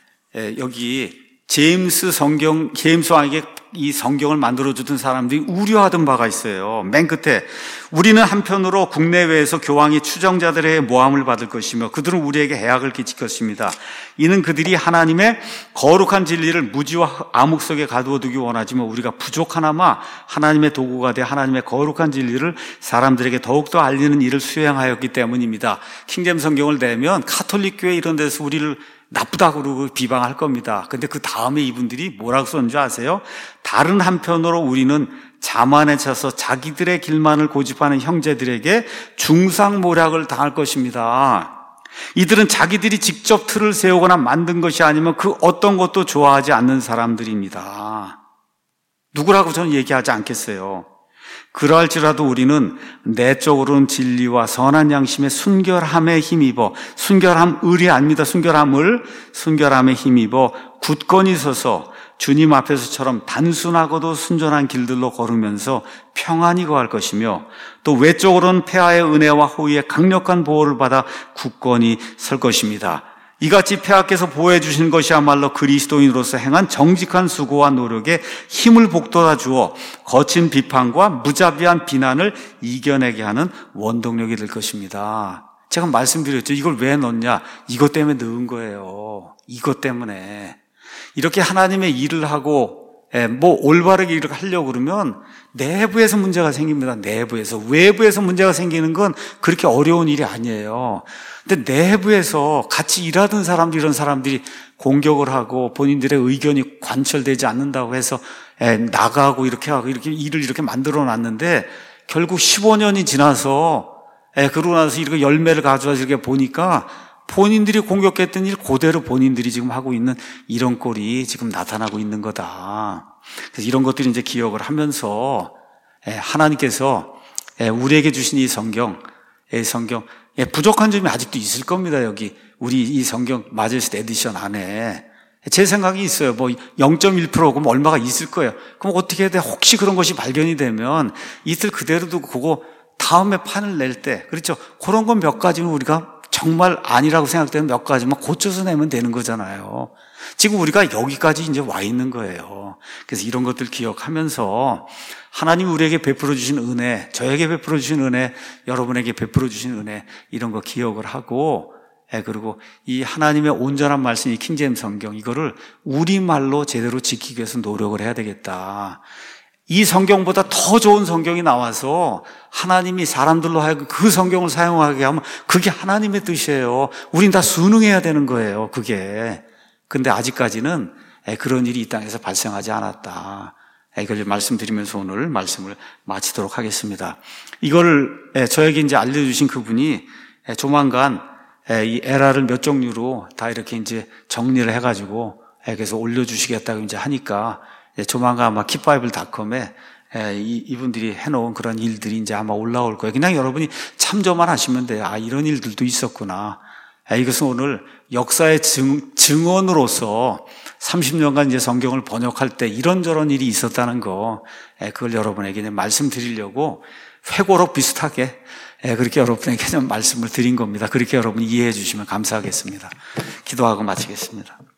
여기 제임스 성경, 제임스 왕에게 이 성경을 만들어주던 사람들이 우려하던 바가 있어요. 맨 끝에 우리는 한편으로 국내외에서 교황이 추정자들의 모함을 받을 것이며 그들은 우리에게 해악을 끼칠 것입니다. 이는 그들이 하나님의 거룩한 진리를 무지와 암흑 속에 가두어두기 원하지만 우리가 부족하나마 하나님의 도구가 돼 하나님의 거룩한 진리를 사람들에게 더욱더 알리는 일을 수행하였기 때문입니다. 킹제임스 성경을 내면 카톨릭 교회 이런 데서 우리를 나쁘다고 그러고 비방할 겁니다. 근데 그 다음에 이분들이 뭐라고 썼는지 아세요? 다른 한편으로 우리는 자만에 차서 자기들의 길만을 고집하는 형제들에게 중상모략을 당할 것입니다. 이들은 자기들이 직접 틀을 세우거나 만든 것이 아니면 그 어떤 것도 좋아하지 않는 사람들입니다. 누구라고 저는 얘기하지 않겠어요. 그러할지라도 우리는 내적으로는 진리와 선한 양심의 순결함에 힘입어 순결함 을이 아닙니다. 순결함을 순결함에 힘입어 굳건히 서서 주님 앞에서처럼 단순하고도 순전한 길들로 걸으면서 평안히 거할 것이며 또 외적으로는 폐하의 은혜와 호의의 강력한 보호를 받아 굳건히 설 것입니다. 이같이 폐하께서 보호해 주신 것이야말로 그리스도인으로서 행한 정직한 수고와 노력에 힘을 북돋아 주어 거친 비판과 무자비한 비난을 이겨내게 하는 원동력이 될 것입니다. 제가 말씀드렸죠. 이걸 왜 넣냐? 이것 때문에 넣은 거예요. 이것 때문에. 이렇게 하나님의 일을 하고 뭐 올바르게 일을 하려고 그러면 내부에서 문제가 생깁니다. 내부에서. 외부에서 문제가 생기는 건 그렇게 어려운 일이 아니에요. 근데 내부에서 같이 일하던 사람들, 이런 사람들이 공격을 하고 본인들의 의견이 관철되지 않는다고 해서 나가고 이렇게 하고 이렇게 일을 이렇게 만들어 놨는데 결국 십오 년이 지나서 그러고 나서 이렇게 열매를 가져와서 이렇게 보니까 본인들이 공격했던 일 그대로 본인들이 지금 하고 있는 이런 꼴이 지금 나타나고 있는 거다. 그래서 이런 것들이 이제 기억을 하면서 하나님께서 우리에게 주신 이 성경, 이 성경, 부족한 점이 아직도 있을 겁니다. 여기 우리 이 성경 마제스트 에디션 안에 제 생각이 있어요. 뭐 영 점 일 퍼센트 그럼 얼마가 있을 거예요. 그럼 어떻게 해야 돼? 혹시 그런 것이 발견이 되면 이틀 그대로 두고 그거 다음에 판을 낼 때, 그렇죠? 그런 건 몇 가지는 우리가 정말 아니라고 생각되는 몇 가지만 고쳐서 내면 되는 거잖아요. 지금 우리가 여기까지 이제 와 있는 거예요. 그래서 이런 것들 기억하면서 하나님이 우리에게 베풀어 주신 은혜, 저에게 베풀어 주신 은혜, 여러분에게 베풀어 주신 은혜, 이런 거 기억을 하고, 예, 그리고 이 하나님의 온전한 말씀, 이 킹제임스 성경, 이거를 우리말로 제대로 지키기 위해서 노력을 해야 되겠다. 이 성경보다 더 좋은 성경이 나와서 하나님이 사람들로 하여금 그 성경을 사용하게 하면 그게 하나님의 뜻이에요. 우린 다 순응해야 되는 거예요, 그게. 근데 아직까지는 그런 일이 이 땅에서 발생하지 않았다. 이걸 말씀드리면서 오늘 말씀을 마치도록 하겠습니다. 이거를 저에게 이제 알려주신 그분이 조만간 이 에라를 몇 종류로 다 이렇게 이제 정리를 해가지고 그래서 올려주시겠다고 이제 하니까 조만간 아마 킵바이블 닷컴에 이분들이 해놓은 그런 일들이 이제 아마 올라올 거예요. 그냥 여러분이 참조만 하시면 돼요. 아, 이런 일들도 있었구나. 이것은 오늘 역사의 증, 증언으로서 삼십 년간 이제 성경을 번역할 때 이런저런 일이 있었다는 거, 그걸 여러분에게 말씀드리려고 회고록 비슷하게 그렇게 여러분에게 말씀을 드린 겁니다. 그렇게 여러분이 이해해 주시면 감사하겠습니다. 기도하고 마치겠습니다.